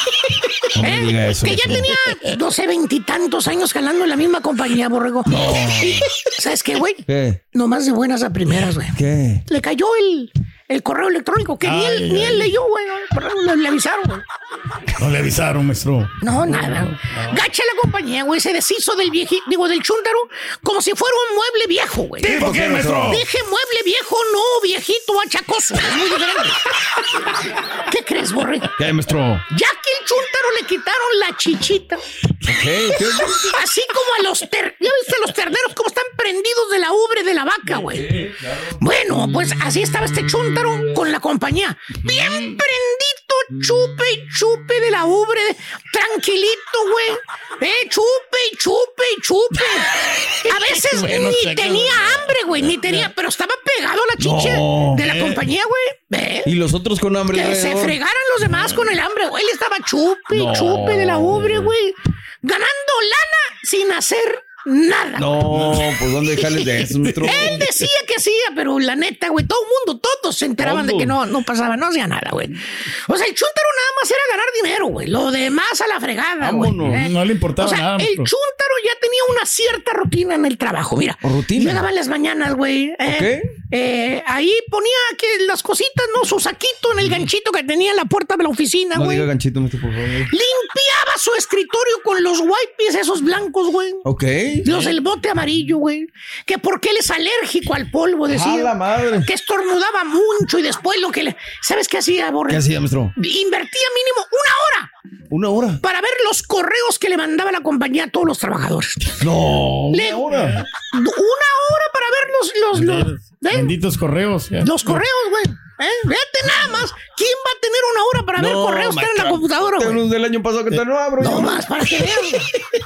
No me diga eso, Que ya maestro. tenía doce, veintitantos años jalando en la misma compañía, borrego. ¿Sabes qué, güey? ¿Qué? Nomás de buenas a primeras, güey. ¿Qué? Le cayó el, el correo electrónico que ni Ay, él, ay, ni ay. él leyó, güey. Pero Le, le avisaron, güey. No le avisaron, maestro. No, nada. Gacha la compañía, güey. Se deshizo del viejito, digo, del chúntaro, como si fuera un mueble viejo, güey. ¿Tipo qué, maestro? Dije mueble viejo, no viejito achacoso. Es muy diferente. ¿Qué crees, Borre? ¿Qué, maestro? Ya que el chúntaro le quitaron la chichita, ¿Qué? ¿Qué? así como a los ter... ¿Ya viste los terneros cómo están prendidos de la ubre de la vaca, güey? Bueno, pues así estaba este chúntaro con la compañía. Bien prendito, chupe y chupe de la ubre. Tranquilito, güey. Eh, chupe y chupe y chupe. A veces Bueno, ni chacal. tenía hambre, güey, ni tenía... Pero estaba pegado a la chicha No. de la compañía, güey. ¿Eh? ¿Y los otros con hambre? Que se alrededor? fregaran los demás con el hambre, güey. Él estaba chupe y No. chupe de la ubre, güey. Ganando lana sin hacer nada. No, pues ¿dónde jales de eso, maestro? Él decía que hacía, pero la neta, güey, todo el mundo, todos se enteraban de que no, no pasaba, no hacía nada, güey. O sea, el chúntaro nada más era ganar dinero, güey. Lo demás a la fregada, güey. Vámonos. ¿eh? No le importaba O sea, nada, el maestro. chúntaro ya tenía una cierta rutina en el trabajo, mira. ¿Rutina? Llegaba en las mañanas, güey. Eh, ¿Ok? eh, ahí ponía que las cositas, ¿no? Su saquito en el ganchito que tenía en la puerta de la oficina, No güey. diga ganchito, maestro, por favor. Limpiaba su escritorio con los wipes esos blancos, güey. Ok. Los del bote amarillo, güey. Que porque él es alérgico al polvo, decía. ¡A la madre! Que estornudaba mucho y después lo que le... ¿Sabes qué hacía, Borre? ¿Qué hacía, maestro? Invertía mínimo una hora Una hora. para ver los correos que le mandaba la compañía a todos los trabajadores. No, Le- una hora. Una hora para ver los... los, los, ¿eh? Benditos correos. ya. Los correos, güey. ¿Eh? Fíjate nada más. ¿Quién va a tener una hora para ver No, correos que están en la maestro. computadora, güey? Tengo unos del año pasado que todavía no abro. No yo. más, para que vean.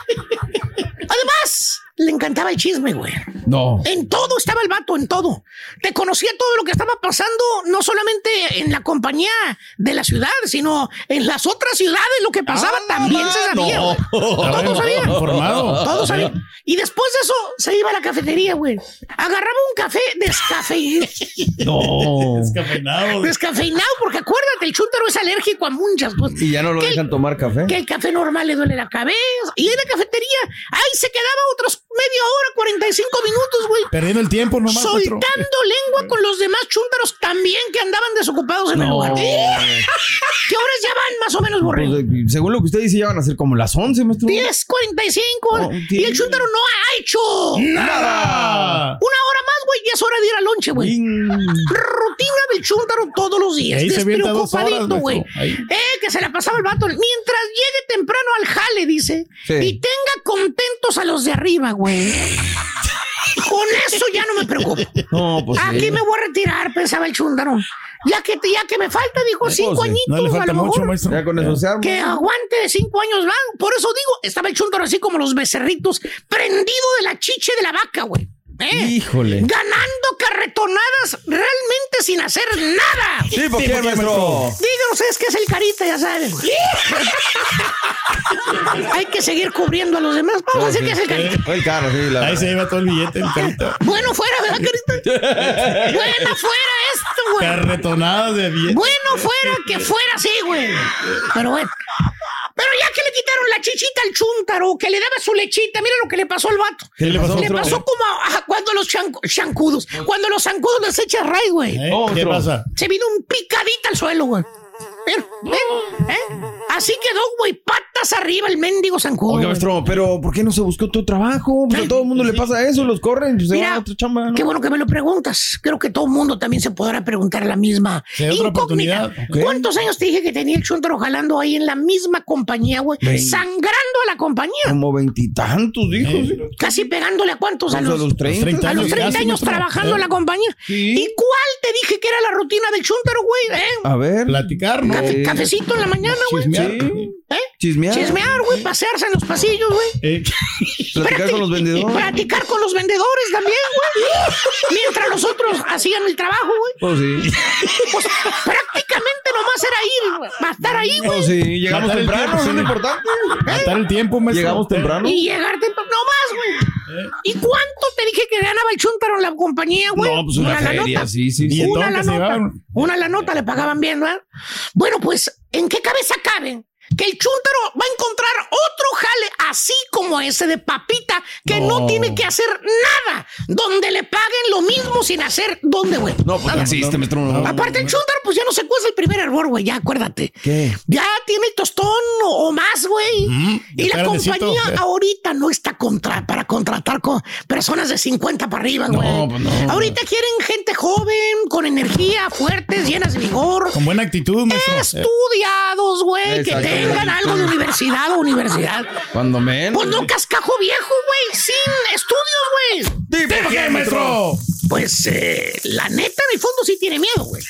Además, le encantaba el chisme, güey. No. En todo estaba el vato, en todo. Te conocía todo lo que estaba pasando, no solamente en la compañía de la ciudad, sino en las otras ciudades lo que pasaba Ah, también se sabía. no. güey. Todo sabía. Informado. Todo sabía. Y después de eso se iba a la cafetería, güey. Agarraba un café descafeinado. No. Descafeinado. Descafeinado, porque acuérdate, el chúntaro es alérgico a muchas cosas. Y ya no lo Que- dejan tomar café. Que el café normal le duele la cabeza. Y en la cafetería, ahí se quedaba otros media hora, cuarenta y cinco minutos, güey. Perdiendo el tiempo nomás. Soltando maestro. lengua con los demás chúntaros también que andaban desocupados en el No. lugar. ¿Qué horas ya van más o menos, Borrego? Pues, eh, según lo que usted dice, ya van a ser como las once, maestro. diez cuarenta y cinco. No, Y el chúntaro no ha hecho Nada. una hora más, güey. Ya es hora de ir al lonche, güey. Rutina del chúntaro todos los días. Ahí se avienta dos horas, Despreocupadito, güey. maestro. Ahí. Eh, que se la pasaba el vato. Mientras llegue temprano al jale, dice. Sí. Y tenga contentos a los de arriba, güey. Con eso ya no me preocupo. No, pues Aquí sí. me voy a retirar, pensaba el chúndaro. Ya que, ya que me falta, dijo, cinco sí. añitos. No le a falta lo mucho, mejor. maestro. Ya con eso se arma. Que aguante de cinco años más. Por eso digo, estaba el chúndaro así como los becerritos, prendido de la chiche de la vaca, güey. ¿Eh? Híjole. Ganando carretonadas realmente sin hacer nada. Sí, ¿por qué, maestro? Digan ustedes que es el carita, ya saben. güey. Hay que seguir cubriendo a los demás. Vamos a decir que es el carita. Fue el carro, sí. La... Ahí se lleva todo el billete, el carita. Bueno fuera, ¿verdad, carita? Bueno fuera esto, güey. Carretonadas de billete. Bueno fuera que fuera así, güey. Pero bueno. Pero ya que le quitaron la chichita al chúntaro, que le daba su lechita, mira lo que le pasó al vato. ¿Qué le pasó? Le pasó como a, a cuando los chancu- chancudos, cuando los zancudos les echas ray, güey. ¿Eh? ¿Qué Otro. pasa? Se vino un picadita al suelo, güey. Mira, ¿eh? ¿Eh? Así quedó, güey, patas arriba el mendigo zancudo. Oiga, güey. maestro, pero ¿por qué no se buscó otro trabajo? Pues a todo el mundo le pasa eso, los corren, pues se van Mira, a otra chamba, ¿no? qué bueno que me lo preguntas. Creo que todo el mundo también se podrá preguntar la misma Sí, otra incógnita. oportunidad. Ok. ¿Cuántos años te dije que tenía el chúntaro jalando ahí en la misma compañía, güey? Veinte. Sangrando a la compañía. Como veintitantos, dijo. Eh. sí. Casi pegándole a cuántos, a Pues a los, los treinta. treinta a los años treinta casi, años maestro. trabajando Eh. en la compañía. Sí. ¿Y cuál te dije que era la rutina del chúntaro, güey? ¿Eh? A ver. Platicar, ¿no? Cafe- Eh. cafecito en la mañana, güey. Chismear. Sí. ¿Eh? Chismear. Chismear, güey, pasearse en los pasillos, güey. Eh, Platicar con los vendedores. Platicar con los vendedores también, güey. Mientras los otros hacían el trabajo, güey. Pues sí. Pues prácticamente nomás era ir, güey. Va a estar ahí, güey. Pues sí, llegamos Matar el temprano, tiempo, eso es sí. lo importante. matar el tiempo, maestro. Llegamos temprano. Y llegar temprano. No más, güey. ¿Y cuánto te dije que ganaba el chúntaro en la compañía, güey? No, pues una la feria, nota. sí, sí, sí. Billetón Una la que se nota. llevaron. Una la nota le pagaban bien, ¿verdad? Bueno, pues, ¿en qué cabeza cabe que el chúntaro va a encontrar otro jale así como ese de papita que no, No. tiene que hacer nada, donde le paguen lo mismo sin hacer dónde, güey? No, pues no Nada. existe, maestro. no. Aparte el chúntaro, pues ya no se cuesta el primer error, güey, ya acuérdate. ¿Qué? Ya tiene el tostón o, o más, güey. Mm, y de la carnecito, compañía eh. ahorita no está contra, para contratar con personas de cincuenta para arriba, No, güey. pues no. Ahorita quieren gente joven, con energía, fuertes, llenas de vigor. Con buena actitud, maestro. Eh, Estudiados, güey, que Exacto. tengan algo de universidad o universidad. Cuando menos. Pues no cascajo viejo, güey, sin estudios, güey. Sí, ¿por qué, maestro? Pues eh, la neta, en el fondo sí tiene miedo, güey.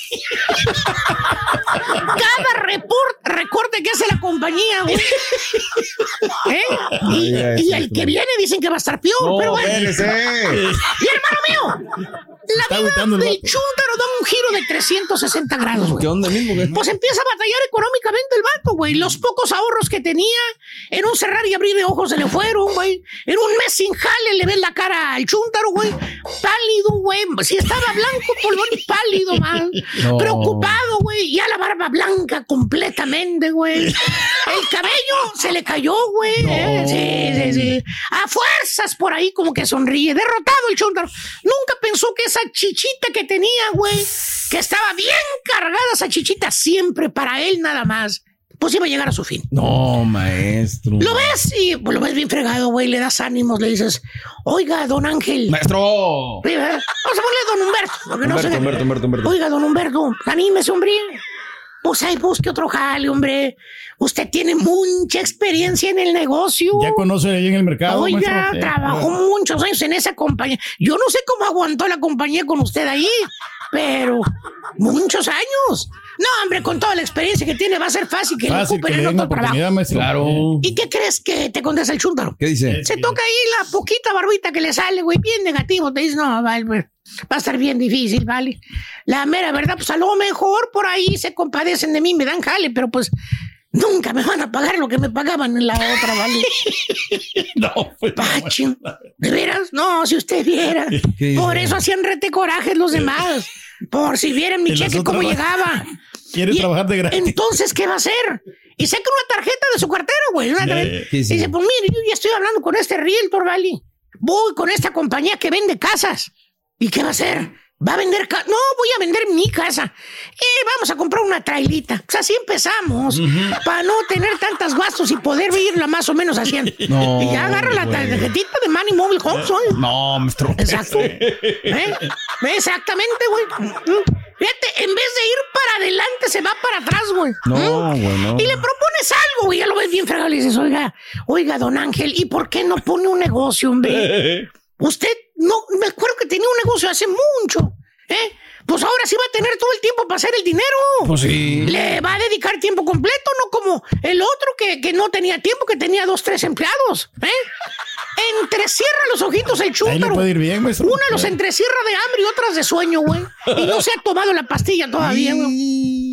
Cada report, recorte que hace la compañía, güey. ¿Eh? Y, Ay, ay, y sí, el sí. que viene dicen que va a estar peor, No, pero bueno. espérese. Y hermano mío, la Está vida agotando el del vato. chúntaro da un un giro de trescientos sesenta grados, güey. ¿Qué onda mismo, güey? Pues empieza a batallar económicamente el vato, güey. Los pocos ahorros que tenía, en un cerrar y abrir de ojos se le fueron, güey. En un mes sin jale le ves la cara al chúntaro, güey. Pálido, güey. Si estaba blanco, polvón y pálido, man. No. Preocupado, güey. Ya la barba blanca completamente, güey. El cabello se le cayó, güey. No. ¿eh? Sí, sí, sí. A fuerzas por ahí como que sonríe. Derrotado el chúntaro. Nunca pensó que esa chichita que tenía, güey, que estaba bien cargada esa chichita siempre para él nada más, pues iba a llegar a su fin. No, maestro. Lo ves y pues, lo ves bien fregado, güey, le das ánimos, le dices, oiga, don Ángel. Maestro. Sí, vamos a ponerle don Humberto. Porque no Humberto, se... Humberto, Humberto, Humberto. Oiga, don Humberto, anímese, hombre. Pues ahí busque otro jale, hombre. Usted tiene mucha experiencia en el negocio. Ya conoce ahí en el mercado. Oiga, maestro. trabajó Sí. muchos años en esa compañía. Yo no sé cómo aguantó la compañía con usted ahí, pero muchos años. No, hombre, con toda la experiencia que tiene va a ser fácil que Fácil le ocupen que le en den la otro trabajo. oportunidad, maestro. Claro. ¿Y qué crees que te contesta el chúntaro? ¿Qué dice? Se toca ahí la poquita barbita que le sale, güey, bien negativo. Te dice, no, vale, pues, va a estar bien difícil, vale. La mera verdad, pues a lo mejor por ahí se compadecen de mí, me dan jale, pero pues nunca me van a pagar lo que me pagaban en la otra, vale. No, pues. Pacho, ¿de veras? No, si usted viera. Por eso hacían rete corajes los demás. Por si vieran mi En las cheque otras cómo va- llegaba. Quiere Y trabajar de gratis. Entonces, ¿qué va a hacer? Y saca una tarjeta de su cartera, güey. Una Eh, tarjeta. ¿qué Y dice? dice, pues mire, yo ya estoy hablando con este realtor, vale. Voy con esta compañía que vende casas. ¿Y qué va a hacer? ¿Va a vender casa? No, voy a vender mi casa. Eh, vamos a comprar una trailita. Pues así empezamos. Para no tener tantos gastos y poder irla más o menos haciendo. No, y ya agarra la güey. tarjetita de Money Mobile Homes, güey. No, maestro. Exacto. ¿Eh? Exactamente, güey. Fíjate, en vez de ir para adelante, se va para atrás, güey. No, ¿Mm? güey, no. Y le propones algo, güey. Ya lo ves bien fregado. Le dices, oiga, oiga, don Ángel, ¿y por qué no pone un negocio, hombre? Usted, no, me acuerdo que tenía un negocio hace mucho, ¿eh? Pues ahora sí va a tener todo el tiempo para hacer el dinero. Pues sí. Le va a dedicar tiempo completo, no como el otro que, que no tenía tiempo, que tenía dos, tres empleados, ¿eh? Entrecierra los ojitos el Ahí le chúntaro. puede ir bien, maestro. Una los entrecierra de hambre y otras de sueño, güey. Y no se ha tomado la pastilla todavía, güey.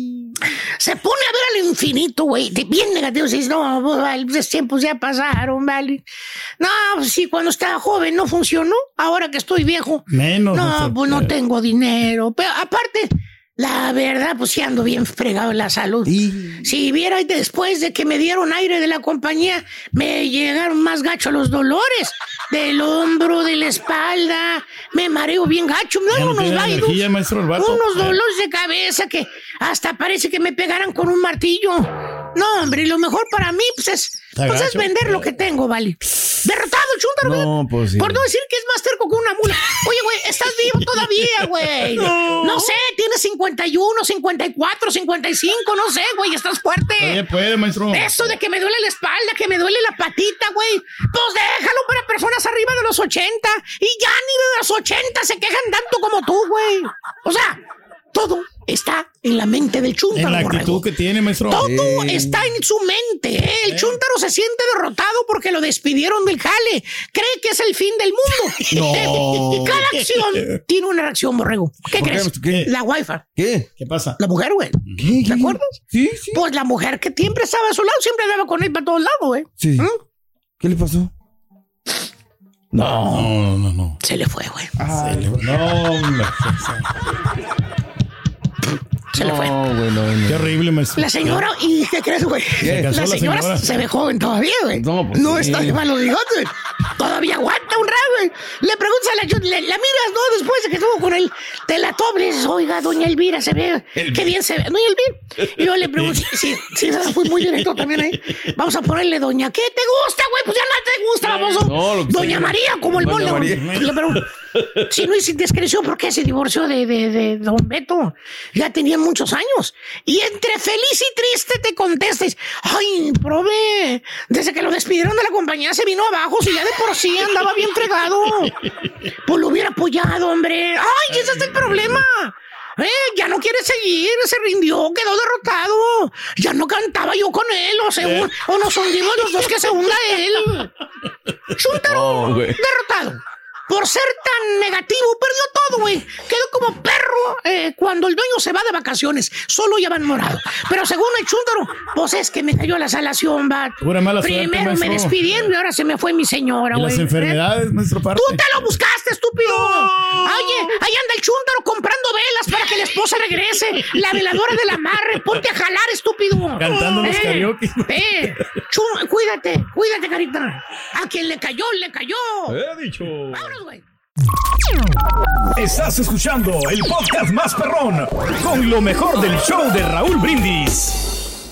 Se pone a ver al infinito, güey. de Bien negativo. Se dice, no, pues, vale, los tiempos ya pasaron, vale. No, pues sí, cuando estaba joven no funcionó. Ahora que estoy viejo. Menos. No, maestro. pues no tengo dinero. Pero aparte, la verdad, pues sí ando bien fregado en la salud. Y... Si viera después de que me dieron aire de la compañía, me llegaron más gacho los dolores. Del hombro, de la espalda. Me mareo bien gacho. Me Ya dan no unos tiene vaidos. energía, maestro, el vato. Unos Eh. dolores de cabeza que hasta parece que me pegaran con un martillo. No, hombre, lo mejor para mí pues es, Está pues, es gacho. vender lo que tengo, vale. Derrotado, chúntaro. No, pues sí. Por no decir que es más terco que una mula. Oye, güey, estás vivo todavía, güey. No. no sé, tienes cincuenta y uno, cincuenta y cuatro, cincuenta y cinco, no sé, güey, estás fuerte. Todavía puede, maestro. Eso de que me duele la espalda, que me duele la patita, güey. Pues déjalo para personas arriba de los ochenta. Y ya ni de los ochenta se quejan tanto como tú, güey. O sea, todo está en la mente del chúntaro. En la actitud borrego. que tiene, maestro. Todo Eh. está en su mente. ¿eh? El chúntaro se siente derrotado porque lo despidieron del jale. Cree que es el fin del mundo. No. Cada acción tiene una reacción, borrego. ¿Qué ¿Por qué? crees? ¿Qué? La wifi. ¿Qué? ¿Qué pasa? La mujer, güey. ¿Qué? ¿Te acuerdas? Sí, sí. Pues la mujer que siempre estaba a su lado, siempre andaba con él para todos lados, güey. Sí. ¿Mm? ¿Qué le pasó? No, no, no, no. Se le fue, güey. Ah, Se le- No, hombre. Se le fue. no, güey, no, no. Qué horrible, maestro. La señora, ¿y qué crees, güey? Se casó La la señora, señora. se ve joven todavía, güey. No, pues no sí. está de malos bigotes. Todavía aguanta un rato, güey. Le preguntas a la, la, la miras, ¿no? Después de que estuvo con él, te la tobles. Oiga, doña Elvira, se ve. Qué bien se ve. Doña Elvira. Y yo le pregunto, sí, sí, sí, fui muy directo también ahí. Vamos a ponerle doña, ¿qué te gusta, güey? Pues ya no te gusta, baboso. No, lo que Doña sea. María, como el Doña mole. María. Le pregunto, si no hice indiscreción, ¿por qué se divorció de, de, de don Beto? Ya tenía muchos años. Y entre feliz y triste te contestes, ay, prove, desde que lo despidieron de la compañía se vino abajo, si ya de por sí andaba bien fregado. Pues lo hubiera apoyado, hombre. Ay, ese es el problema. Eh, ya no quiere seguir, se rindió, quedó derrotado. Ya no cantaba yo con él, o, se, Eh. o nos hundimos los dos que se hunda él. Chúntaro, No, güey. derrotado. por ser tan negativo, perdió todo, güey. Quedó como perro eh, cuando el dueño se va de vacaciones. Solo ya van morado. Pero según el chúntaro, pues es que me cayó la salación, va. Pura mala suerte, Primero me maestro. despidieron y ahora se me fue mi señora, Y güey. las enfermedades, maestro Parte. ¡Tú te lo buscaste, estúpido! Oye, ahí anda el chúntaro comprando velas para que la esposa regrese. La veladora del amarre. Ponte a jalar, estúpido. Cantando los karaoke. Eh, chum, cuídate, cuídate, carita. A quien le cayó, le cayó. He dicho. Vámonos, güey. Estás escuchando el podcast más perrón con lo mejor del show de Raúl Brindis.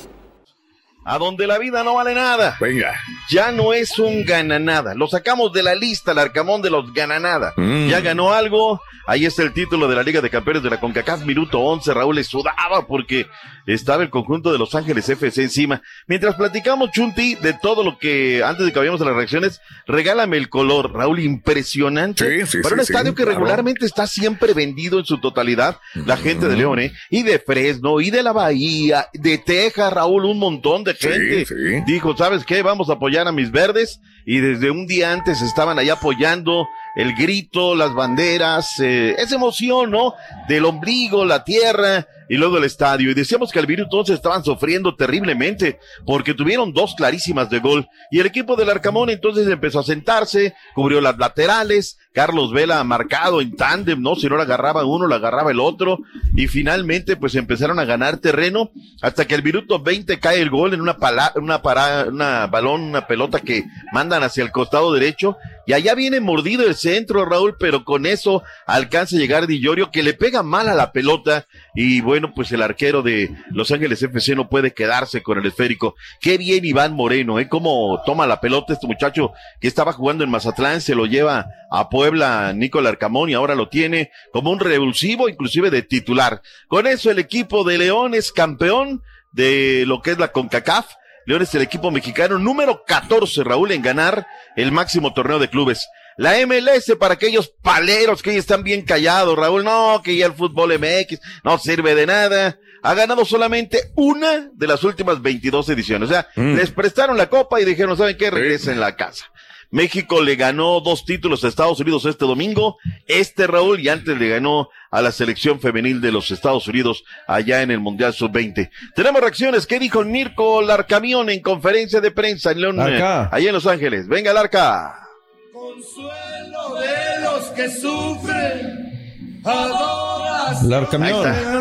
A donde la vida no vale nada. Venga. Ya no es un gananada. Lo sacamos de la lista, el Arcamón de los gananada. Mm. Ya ganó algo. Ahí está el título de la Liga de Campeones de la CONCACAF, minuto once. Raúl le sudaba porque estaba el conjunto de Los Ángeles F C encima. Mientras platicamos, Chunti, de todo lo que, antes de que vayamos a las reacciones, regálame el color, Raúl, impresionante. Sí, sí, Para sí, un sí, estadio sí, que claro. regularmente está siempre vendido en su totalidad. La mm. gente de León, ¿eh? Y de Fresno, y de la Bahía, de Texas, Raúl, un montón de gente. Sí, sí. Dijo, ¿sabes qué? Vamos a apoyar a mis verdes. Y desde un día antes estaban allá apoyando el grito, las banderas, eh, esa emoción, ¿no? Del ombligo, la tierra y luego el estadio. Y decíamos que al minuto once estaban sufriendo terriblemente porque tuvieron dos clarísimas de gol. Y el equipo del Arcamón entonces empezó a sentarse, cubrió las laterales. Carlos Vela marcado en tándem, ¿no? Si no la agarraba uno, la agarraba el otro. Y finalmente pues empezaron a ganar terreno hasta que al minuto veinte cae el gol en una pala, una para, una balón, una pelota que mandan hacia el costado derecho. Y allá viene mordido el centro, Raúl, pero con eso alcanza a llegar Di Llorio, que le pega mal a la pelota. Y bueno, pues el arquero de Los Ángeles F C no puede quedarse con el esférico. Qué bien Iván Moreno, ¿eh? Cómo toma la pelota este muchacho que estaba jugando en Mazatlán, se lo lleva a Puebla, Nicolás Arcamón, y ahora lo tiene como un revulsivo, inclusive de titular. Con eso el equipo de León es campeón de lo que es la CONCACAF. León es el equipo mexicano número catorce, Raúl, en ganar el máximo torneo de clubes. La M L S para aquellos paleros que ya están bien callados, Raúl, no, que ya el fútbol M X no sirve de nada. Ha ganado solamente una de las últimas veintidós ediciones. O sea, mm. les prestaron la copa y dijeron, ¿saben qué? Regresen a la casa. México le ganó dos títulos a Estados Unidos este domingo, este Raúl, y antes le ganó a la selección femenil de los Estados Unidos allá en el Mundial sub veinte. Tenemos reacciones. ¿Qué dijo Mirko Larcamión en conferencia de prensa en León, allá en Los Ángeles? Venga, Larca. Consuelo de los que sufren, adoras. Larcamión.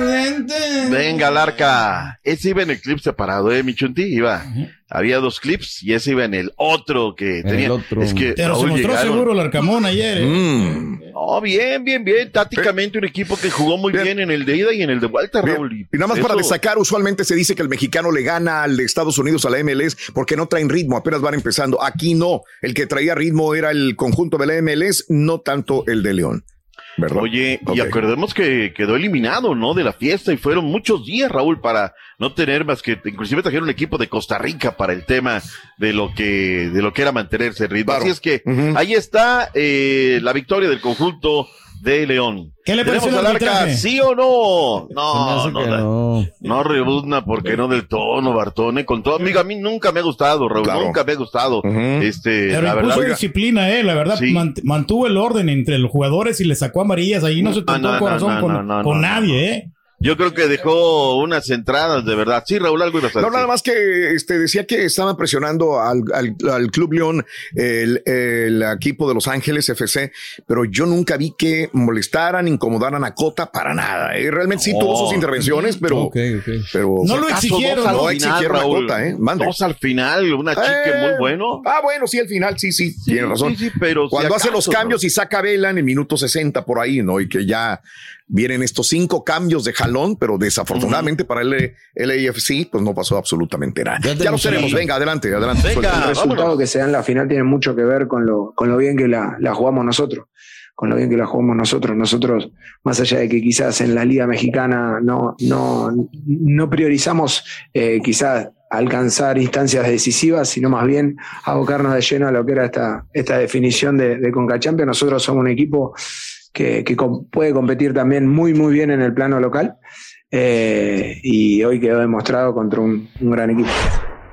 Venga, Larca. Ese iba en el clip separado, ¿eh, mi Chunti? Iba. Uh-huh. Había dos clips y ese iba en el otro que en tenía. El otro. Es que Pero se mostró llegaron. seguro el Arcamón ayer, ¿eh? Mm. Oh, bien, bien, bien. Tácticamente un equipo que jugó muy bien, bien en el de ida y en el de vuelta, bien. Raúl. Y nada más Eso... para destacar, usualmente se dice que el mexicano le gana al de Estados Unidos a la M L S porque no traen ritmo, apenas van empezando. Aquí no. El que traía ritmo era el conjunto de la M L S, no tanto el de León. ¿Verdad? Oye, okay. Y acordemos que quedó eliminado, ¿no? De la fiesta y fueron muchos días, Raúl, para no tener más que, inclusive trajeron un equipo de Costa Rica para el tema de lo que, de lo que era mantenerse el ritmo. Claro. Así es que uh-huh. ahí está eh, la victoria del conjunto de León. ¿Qué le pareció el arbitraje? ¿Sí o no? No, no, no, no, no rebuzna porque no del tono, Bartone. Con todo, amigo, a mí nunca me ha gustado, Raúl, claro. nunca me ha gustado. Uh-huh. Este, Pero la impuso verdad, disciplina, eh, la verdad, sí. mant- mantuvo el orden entre los jugadores y le sacó amarillas. Ahí no se tocó no, no, el corazón no, no, con, no, no, con no, nadie, no. eh. Yo creo que dejó unas entradas de verdad. Sí, Raúl, algo ibas a decir. No, nada más que este, decía que estaban presionando al, al, al Club León, el, el equipo de Los Ángeles F C, pero yo nunca vi que molestaran, incomodaran a Cota para nada. ¿eh? Realmente sí, oh. tuvo sus intervenciones, pero... Okay, okay. pero no lo exigieron. Dos al no final, exigieron Raúl, a Cota, ¿eh? Mande. Dos al final, una chique eh, muy bueno. Ah, bueno, sí, al final, sí, sí, sí tiene razón. Sí, sí, pero cuando si hace acaso, los cambios ¿no? y saca Vela en el minuto sesenta por ahí, ¿no? Y que ya... Vienen estos cinco cambios de jalón, pero desafortunadamente uh-huh. para el L A F C, pues no pasó absolutamente nada. Ya, ya lo tenemos. Venga, adelante, adelante. Venga, el resultado vámonos. Que se da en la final tiene mucho que ver con lo, con lo bien que la, la jugamos nosotros. Con lo bien que la jugamos nosotros. Nosotros, más allá de que quizás en la Liga Mexicana no, no, no priorizamos eh, quizás alcanzar instancias decisivas, sino más bien abocarnos de lleno a lo que era esta, esta definición de, de Conca Champions. Nosotros somos un equipo que, que com- puede competir también muy muy bien en el plano local eh, y hoy quedó demostrado contra un, un gran equipo.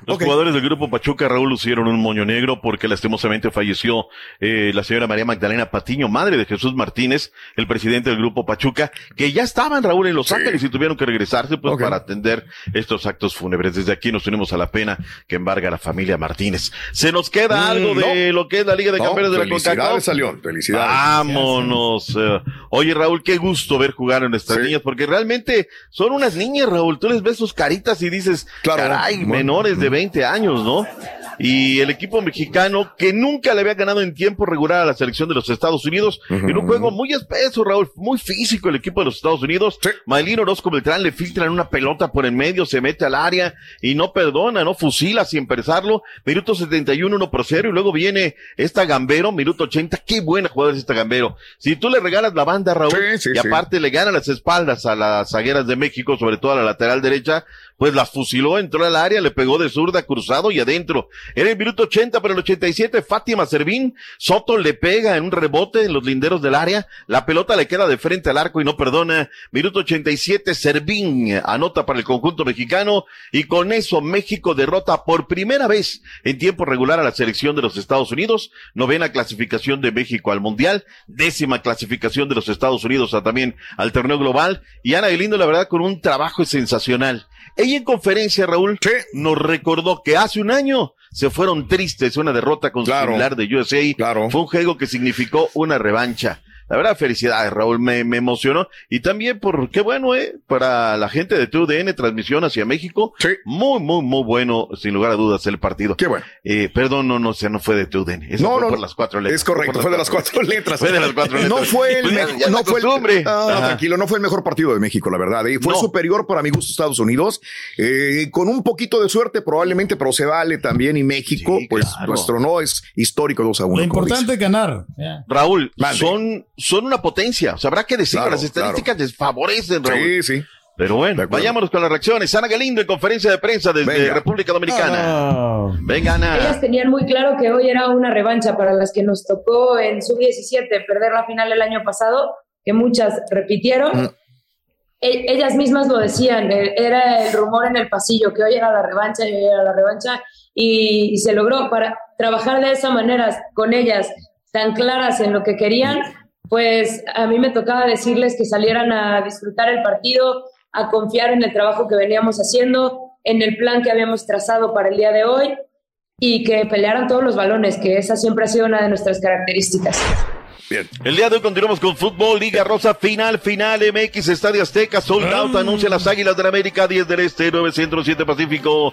Los Okay. jugadores del Grupo Pachuca, Raúl, lucieron un moño negro porque lastimosamente falleció eh, la señora María Magdalena Patiño, madre de Jesús Martínez, el presidente del Grupo Pachuca, que ya estaban, Raúl, en Los Ángeles y tuvieron que regresarse pues Okay. para atender estos actos fúnebres. Desde aquí nos unimos a la pena que embarga la familia Martínez. ¿Se nos queda Mm, algo de no. lo que es la Liga de No, Campeones de la felicidades, CONCACAF? Salión, felicidades. Vámonos. Eh, Oye, Raúl, qué gusto ver jugar a nuestras Sí. niñas, porque realmente son unas niñas, Raúl. Tú les ves sus caritas y dices, Claro. caray, Bueno. menores de veinte años, ¿no? Y el equipo mexicano, que nunca le había ganado en tiempo regular a la selección de los Estados Unidos, Ujú. en un juego muy espeso, Raúl, muy físico el equipo de los Estados Unidos. Sí. Maylin Orozco Beltrán le filtran una pelota por en medio, se mete al área y no perdona, no fusila sin pensarlo. Minuto setenta y uno, uno por cero, y luego viene esta Gambero, minuto ochenta. Qué buena jugadora es esta Gambero. Si tú le regalas la banda, Raúl, Sí, sí, y sí. aparte le gana las espaldas a las zagueras de México, sobre todo a la lateral derecha, pues las fusiló, entró al área, le pegó de zurda, cruzado y adentro. Era el minuto ochenta, pero el ochenta y siete, Fátima Servín, Soto le pega en un rebote en los linderos del área, la pelota le queda de frente al arco y no perdona. Minuto ochenta y siete, Servín anota para el conjunto mexicano, y con eso México derrota por primera vez en tiempo regular a la selección de los Estados Unidos. Novena clasificación de México al Mundial, décima clasificación de los Estados Unidos a, también al torneo global, y Ana Galindo, la verdad, con un trabajo sensacional. Ella en conferencia, Raúl, Sí. nos recordó que hace un año se fueron tristes, una derrota con su Claro. similar de U S A. Claro. Fue un juego que significó una revancha. La verdad, felicidades, Raúl, me, me emocionó. Y también por, qué bueno, eh, para la gente de T U D N, transmisión hacia México. Sí. Muy, muy, muy bueno, sin lugar a dudas, el partido. Qué bueno. Eh, perdón, no, no, o sea, no fue de T U D N. Eso No, fue no, por no. las cuatro letras. Es correcto, fue de las cuatro letras. Fue de las cuatro letras. No fue el Pues ya- mejor, ya no la fue el, costumbre. no, no, Ajá. tranquilo, no fue el mejor partido de México, la verdad. ¿eh? Fue No. superior para mi gusto Estados Unidos, eh, con un poquito de suerte probablemente, pero se vale también. Y México, Sí, pues claro. nuestro no es histórico dos a uno. Lo como importante es ganar. Raúl, Mande. son, son una potencia. O sea, habrá que decirlo, Claro, las estadísticas les favorecen, dice. Raúl. Sí, sí. Pero De bueno, acuerdo. vayámonos con las reacciones. Ana Galindo en conferencia de prensa desde Venga. República Dominicana. Ah. Venga, Ellas Ana. tenían muy claro que hoy era una revancha para las que nos tocó en sub diecisiete perder la final el año pasado, que muchas repitieron. Mm. E- ellas mismas lo decían, eh, era el rumor en el pasillo que hoy era la revancha y hoy era la revancha, y, y se logró. Para trabajar de esa manera con ellas tan claras en lo que querían, pues a mí me tocaba decirles que salieran a disfrutar el partido, a confiar en el trabajo que veníamos haciendo, en el plan que habíamos trazado para el día de hoy, y que pelearan todos los balones, que esa siempre ha sido una de nuestras características. Bien. El día de hoy continuamos con fútbol, Liga Rosa, final, final, M X, Estadio Azteca, sold out, anuncia las Águilas del América, diez del Este, nueve Centro, siete Pacífico.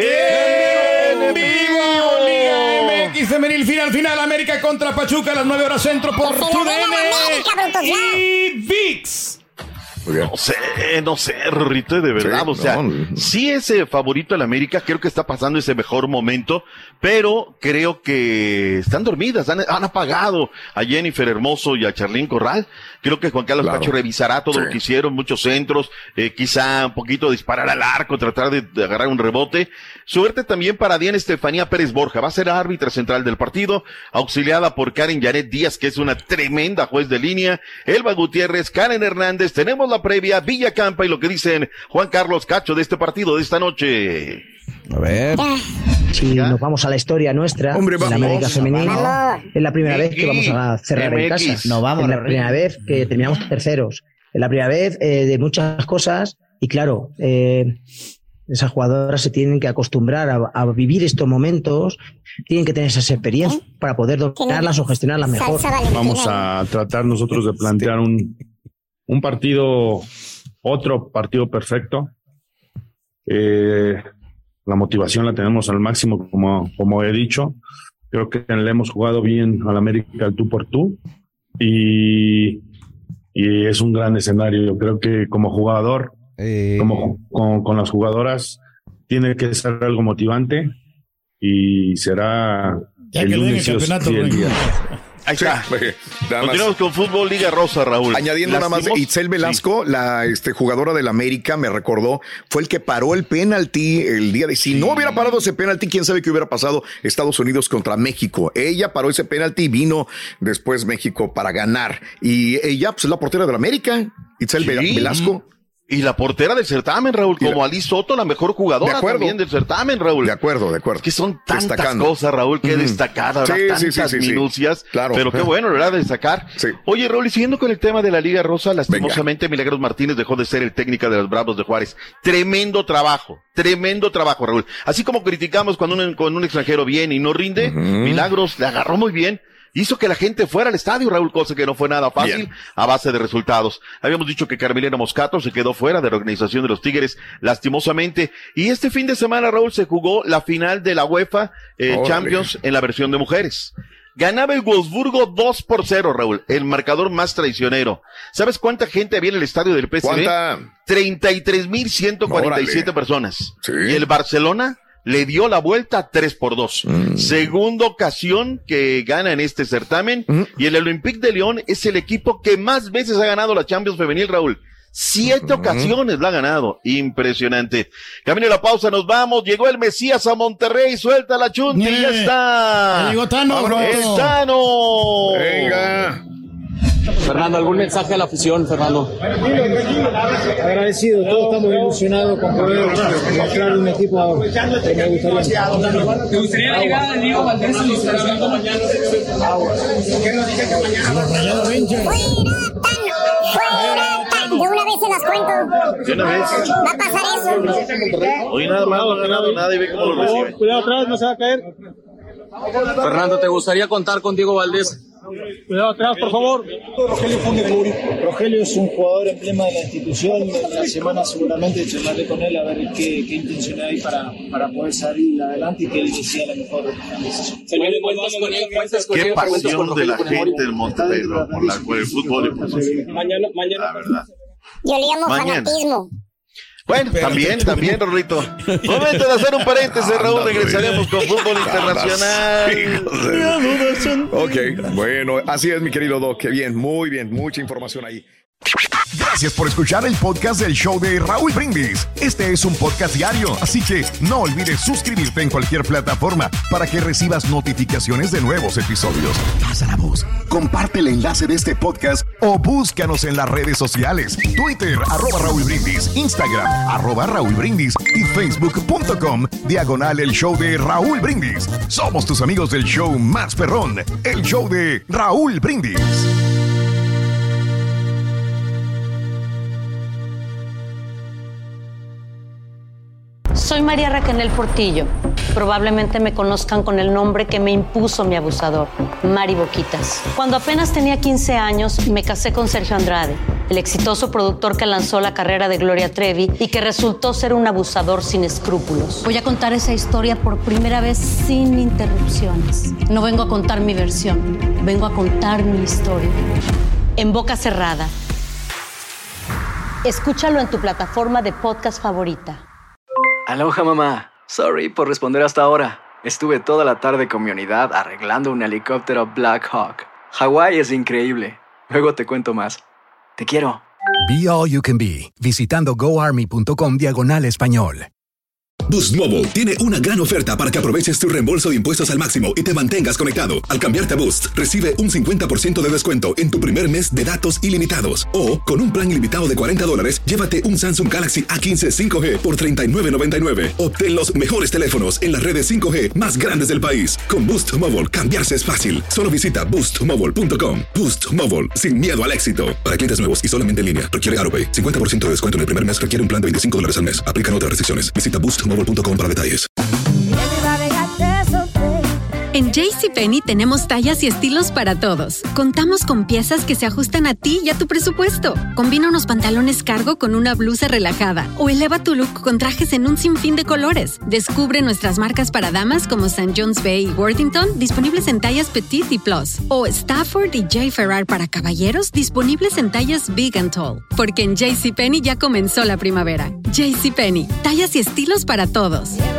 ¡En vivo! Liga M X femenil, final, final, América contra Pachuca a las nueve horas centro por Que se T U lo D den a la América, brutos, N ya. y V I X. Muy bien. No sé, no sé, Rorrito, de verdad, Sí, o sea, no. sí es eh, favorito el América, creo que está pasando ese mejor momento, pero creo que están dormidas, han, han apagado a Jennifer Hermoso y a Charlín Corral. Creo que Juan Carlos Claro. Pacho revisará todo Sí. lo que hicieron, muchos centros, eh, quizá un poquito disparar al arco, tratar de, de agarrar un rebote. Suerte también para Diana Estefanía Pérez Borja, va a ser árbitra central del partido, auxiliada por Karen Janet Díaz, que es una tremenda juez de línea, Elba Gutiérrez, Karen Hernández. Tenemos la previa, Villacampa y lo que dicen Juan Carlos Cacho de este partido de esta noche. A ver. Si nos vamos a la historia nuestra, Hombre, de la vamos, América Femenil, vamos. es la primera vez que vamos a cerrar en M X. casa. No, vamos, es la Rey. primera vez que terminamos terceros. Es la primera vez eh, de muchas cosas y claro, eh, esas jugadoras se tienen que acostumbrar a, a vivir estos momentos, tienen que tener esas experiencias para poder dominarlas o gestionarlas mejor. Salsa Valentina. Vamos a tratar nosotros de plantear un, un partido, otro partido perfecto. Eh, la motivación la tenemos al máximo, como, como he dicho. Creo que le hemos jugado bien al América al tú por tú y, y es un gran escenario. Yo creo que como jugador, Eh, como con, con las jugadoras, tiene que ser algo motivante y será Ya el que le den lunes el sí o campeonato, sí, el Rey. día. Ahí Sí, está. nada más. Continuamos con fútbol, Liga Rosa, Raúl. Añadiendo nada más, Lastimos- Itzel Velasco, la este, jugadora del América, me recordó, fue el que paró el penalti el día de... Si no hubiera parado ese penalti, quién sabe qué hubiera pasado Estados Unidos contra México. Ella paró ese penalti y vino después México para ganar. Y ella, pues, es la portera del América, Itzel Sí. Velasco. Y la portera del certamen, Raúl, como la... Ali Soto, la mejor jugadora también del certamen, Raúl. De acuerdo, de acuerdo. Es que son tantas Destacando. cosas, Raúl, que mm. destacadas, sí, tantas sí, sí, sí, minucias. Sí. Claro. Pero qué bueno, ¿verdad? Destacar. Sí. Oye, Raúl, y siguiendo con el tema de la Liga Rosa, lastimosamente Venga. Milagros Martínez dejó de ser el técnico de los Bravos de Juárez. Tremendo trabajo, tremendo trabajo, Raúl. Así como criticamos cuando un, cuando un extranjero viene y no rinde, uh-huh. Milagros le agarró muy bien. Hizo que la gente fuera al estadio, Raúl, cosa que no fue nada fácil, Bien. a base de resultados. Habíamos dicho que Carmelina Moscato se quedó fuera de la organización de los Tigres, lastimosamente. Y este fin de semana, Raúl, se jugó la final de la UEFA eh, Champions en la versión de mujeres. Ganaba el Wolfsburgo dos por cero, Raúl, el marcador más traicionero. ¿Sabes cuánta gente había en el estadio del P S V? ¿Cuánta? treinta y tres mil ciento cuarenta y siete personas. ¿Sí? Y el Barcelona le dio la vuelta tres por dos. Mm. Segunda ocasión que gana en este certamen. Mm. Y el Olympique de Lyon es el equipo que más veces ha ganado la Champions Femenil, Raúl. Siete mm. ocasiones la ha ganado. Impresionante. Camino a la pausa, nos vamos. Llegó el Mesías a Monterrey. Suelta la chunta y ya está. Llegó Tano, bro. El Tano. Venga. Fernando, ¿algún mensaje a la afición, Fernando? Agradecido, todos estamos ilusionados con poder mostrar un equipo que me gustaría. ¿Te gustaría la llegada de Diego Valdés y los mañana? ¿Qué nos dice que mañana? Los Rayados Rangers. ¡Fuera, Tano! De una vez se las cuento. ¿De una vez? Va a pasar eso. Hoy nada más, no ha ganado nada y ve cómo lo recibe. Cuidado atrás, no se va a caer. Fernando, ¿te gustaría contar con Diego Valdés? Cuidado atrás, por favor. Rogelio Funes. Rogelio es un jugador emblema de la institución. En la semana seguramente charlaré con él a ver qué, qué intención hay para, para poder salir adelante y que él decida la mejor decisión. Qué pasión de la gente del Monterrey, ¿no? por, la, por el fútbol y por sí. Mañana, mañana. La verdad. Yo le llamo mañana. Fanatismo. Bueno, también, también, Rorrito. Momento de hacer un paréntesis, Raúl. Regresaremos con fútbol internacional. Ok, bueno, así es, mi querido Doc. Qué bien, muy bien, mucha información ahí. Gracias por escuchar el podcast del show de Raúl Brindis. Este es un podcast diario, así que no olvides suscribirte en cualquier plataforma para que recibas notificaciones de nuevos episodios. Pasa la voz, comparte el enlace de este podcast o búscanos en las redes sociales. Twitter, arroba Raúl Brindis, Instagram, arroba Raúl Brindis y Facebook.com, diagonal el show de Raúl Brindis. Somos tus amigos del show más perrón, el show de Raúl Brindis. Soy María Raquel Portillo. Probablemente me conozcan con el nombre que me impuso mi abusador, Mari Boquitas. Cuando apenas tenía quince años, me casé con Sergio Andrade, el exitoso productor que lanzó la carrera de Gloria Trevi y que resultó ser un abusador sin escrúpulos. Voy a contar esa historia por primera vez sin interrupciones. No vengo a contar mi versión, vengo a contar mi historia. En boca cerrada. Escúchalo en tu plataforma de podcast favorita. Aloha, mamá. Sorry por responder hasta ahora. Estuve toda la tarde con mi unidad arreglando un helicóptero Black Hawk. Hawái es increíble. Luego te cuento más. Te quiero. Be All You Can Be, visitando goarmy.com diagonal español. Boost Mobile tiene una gran oferta para que aproveches tu reembolso de impuestos al máximo y te mantengas conectado. Al cambiarte a Boost, recibe un cincuenta por ciento de descuento en tu primer mes de datos ilimitados. O, con un plan ilimitado de cuarenta dólares, llévate un Samsung Galaxy A quince cinco G por treinta y nueve noventa y nueve. Obtén los mejores teléfonos en las redes cinco G más grandes del país. Con Boost Mobile, cambiarse es fácil. Solo visita boost mobile punto com. Boost Mobile, sin miedo al éxito. Para clientes nuevos y solamente en línea, requiere AutoPay. cincuenta por ciento de descuento en el primer mes, requiere un plan de veinticinco dólares al mes. Aplican otras restricciones. Visita boost mobile punto com para detalles. En JCPenney tenemos tallas y estilos para todos. Contamos con piezas que se ajustan a ti y a tu presupuesto. Combina unos pantalones cargo con una blusa relajada o eleva tu look con trajes en un sinfín de colores. Descubre nuestras marcas para damas como Saint John's Bay y Worthington, disponibles en tallas Petite y Plus. O Stafford y J. Ferrar para caballeros, disponibles en tallas Big and Tall. Porque en JCPenney ya comenzó la primavera. JCPenney, tallas y estilos para todos.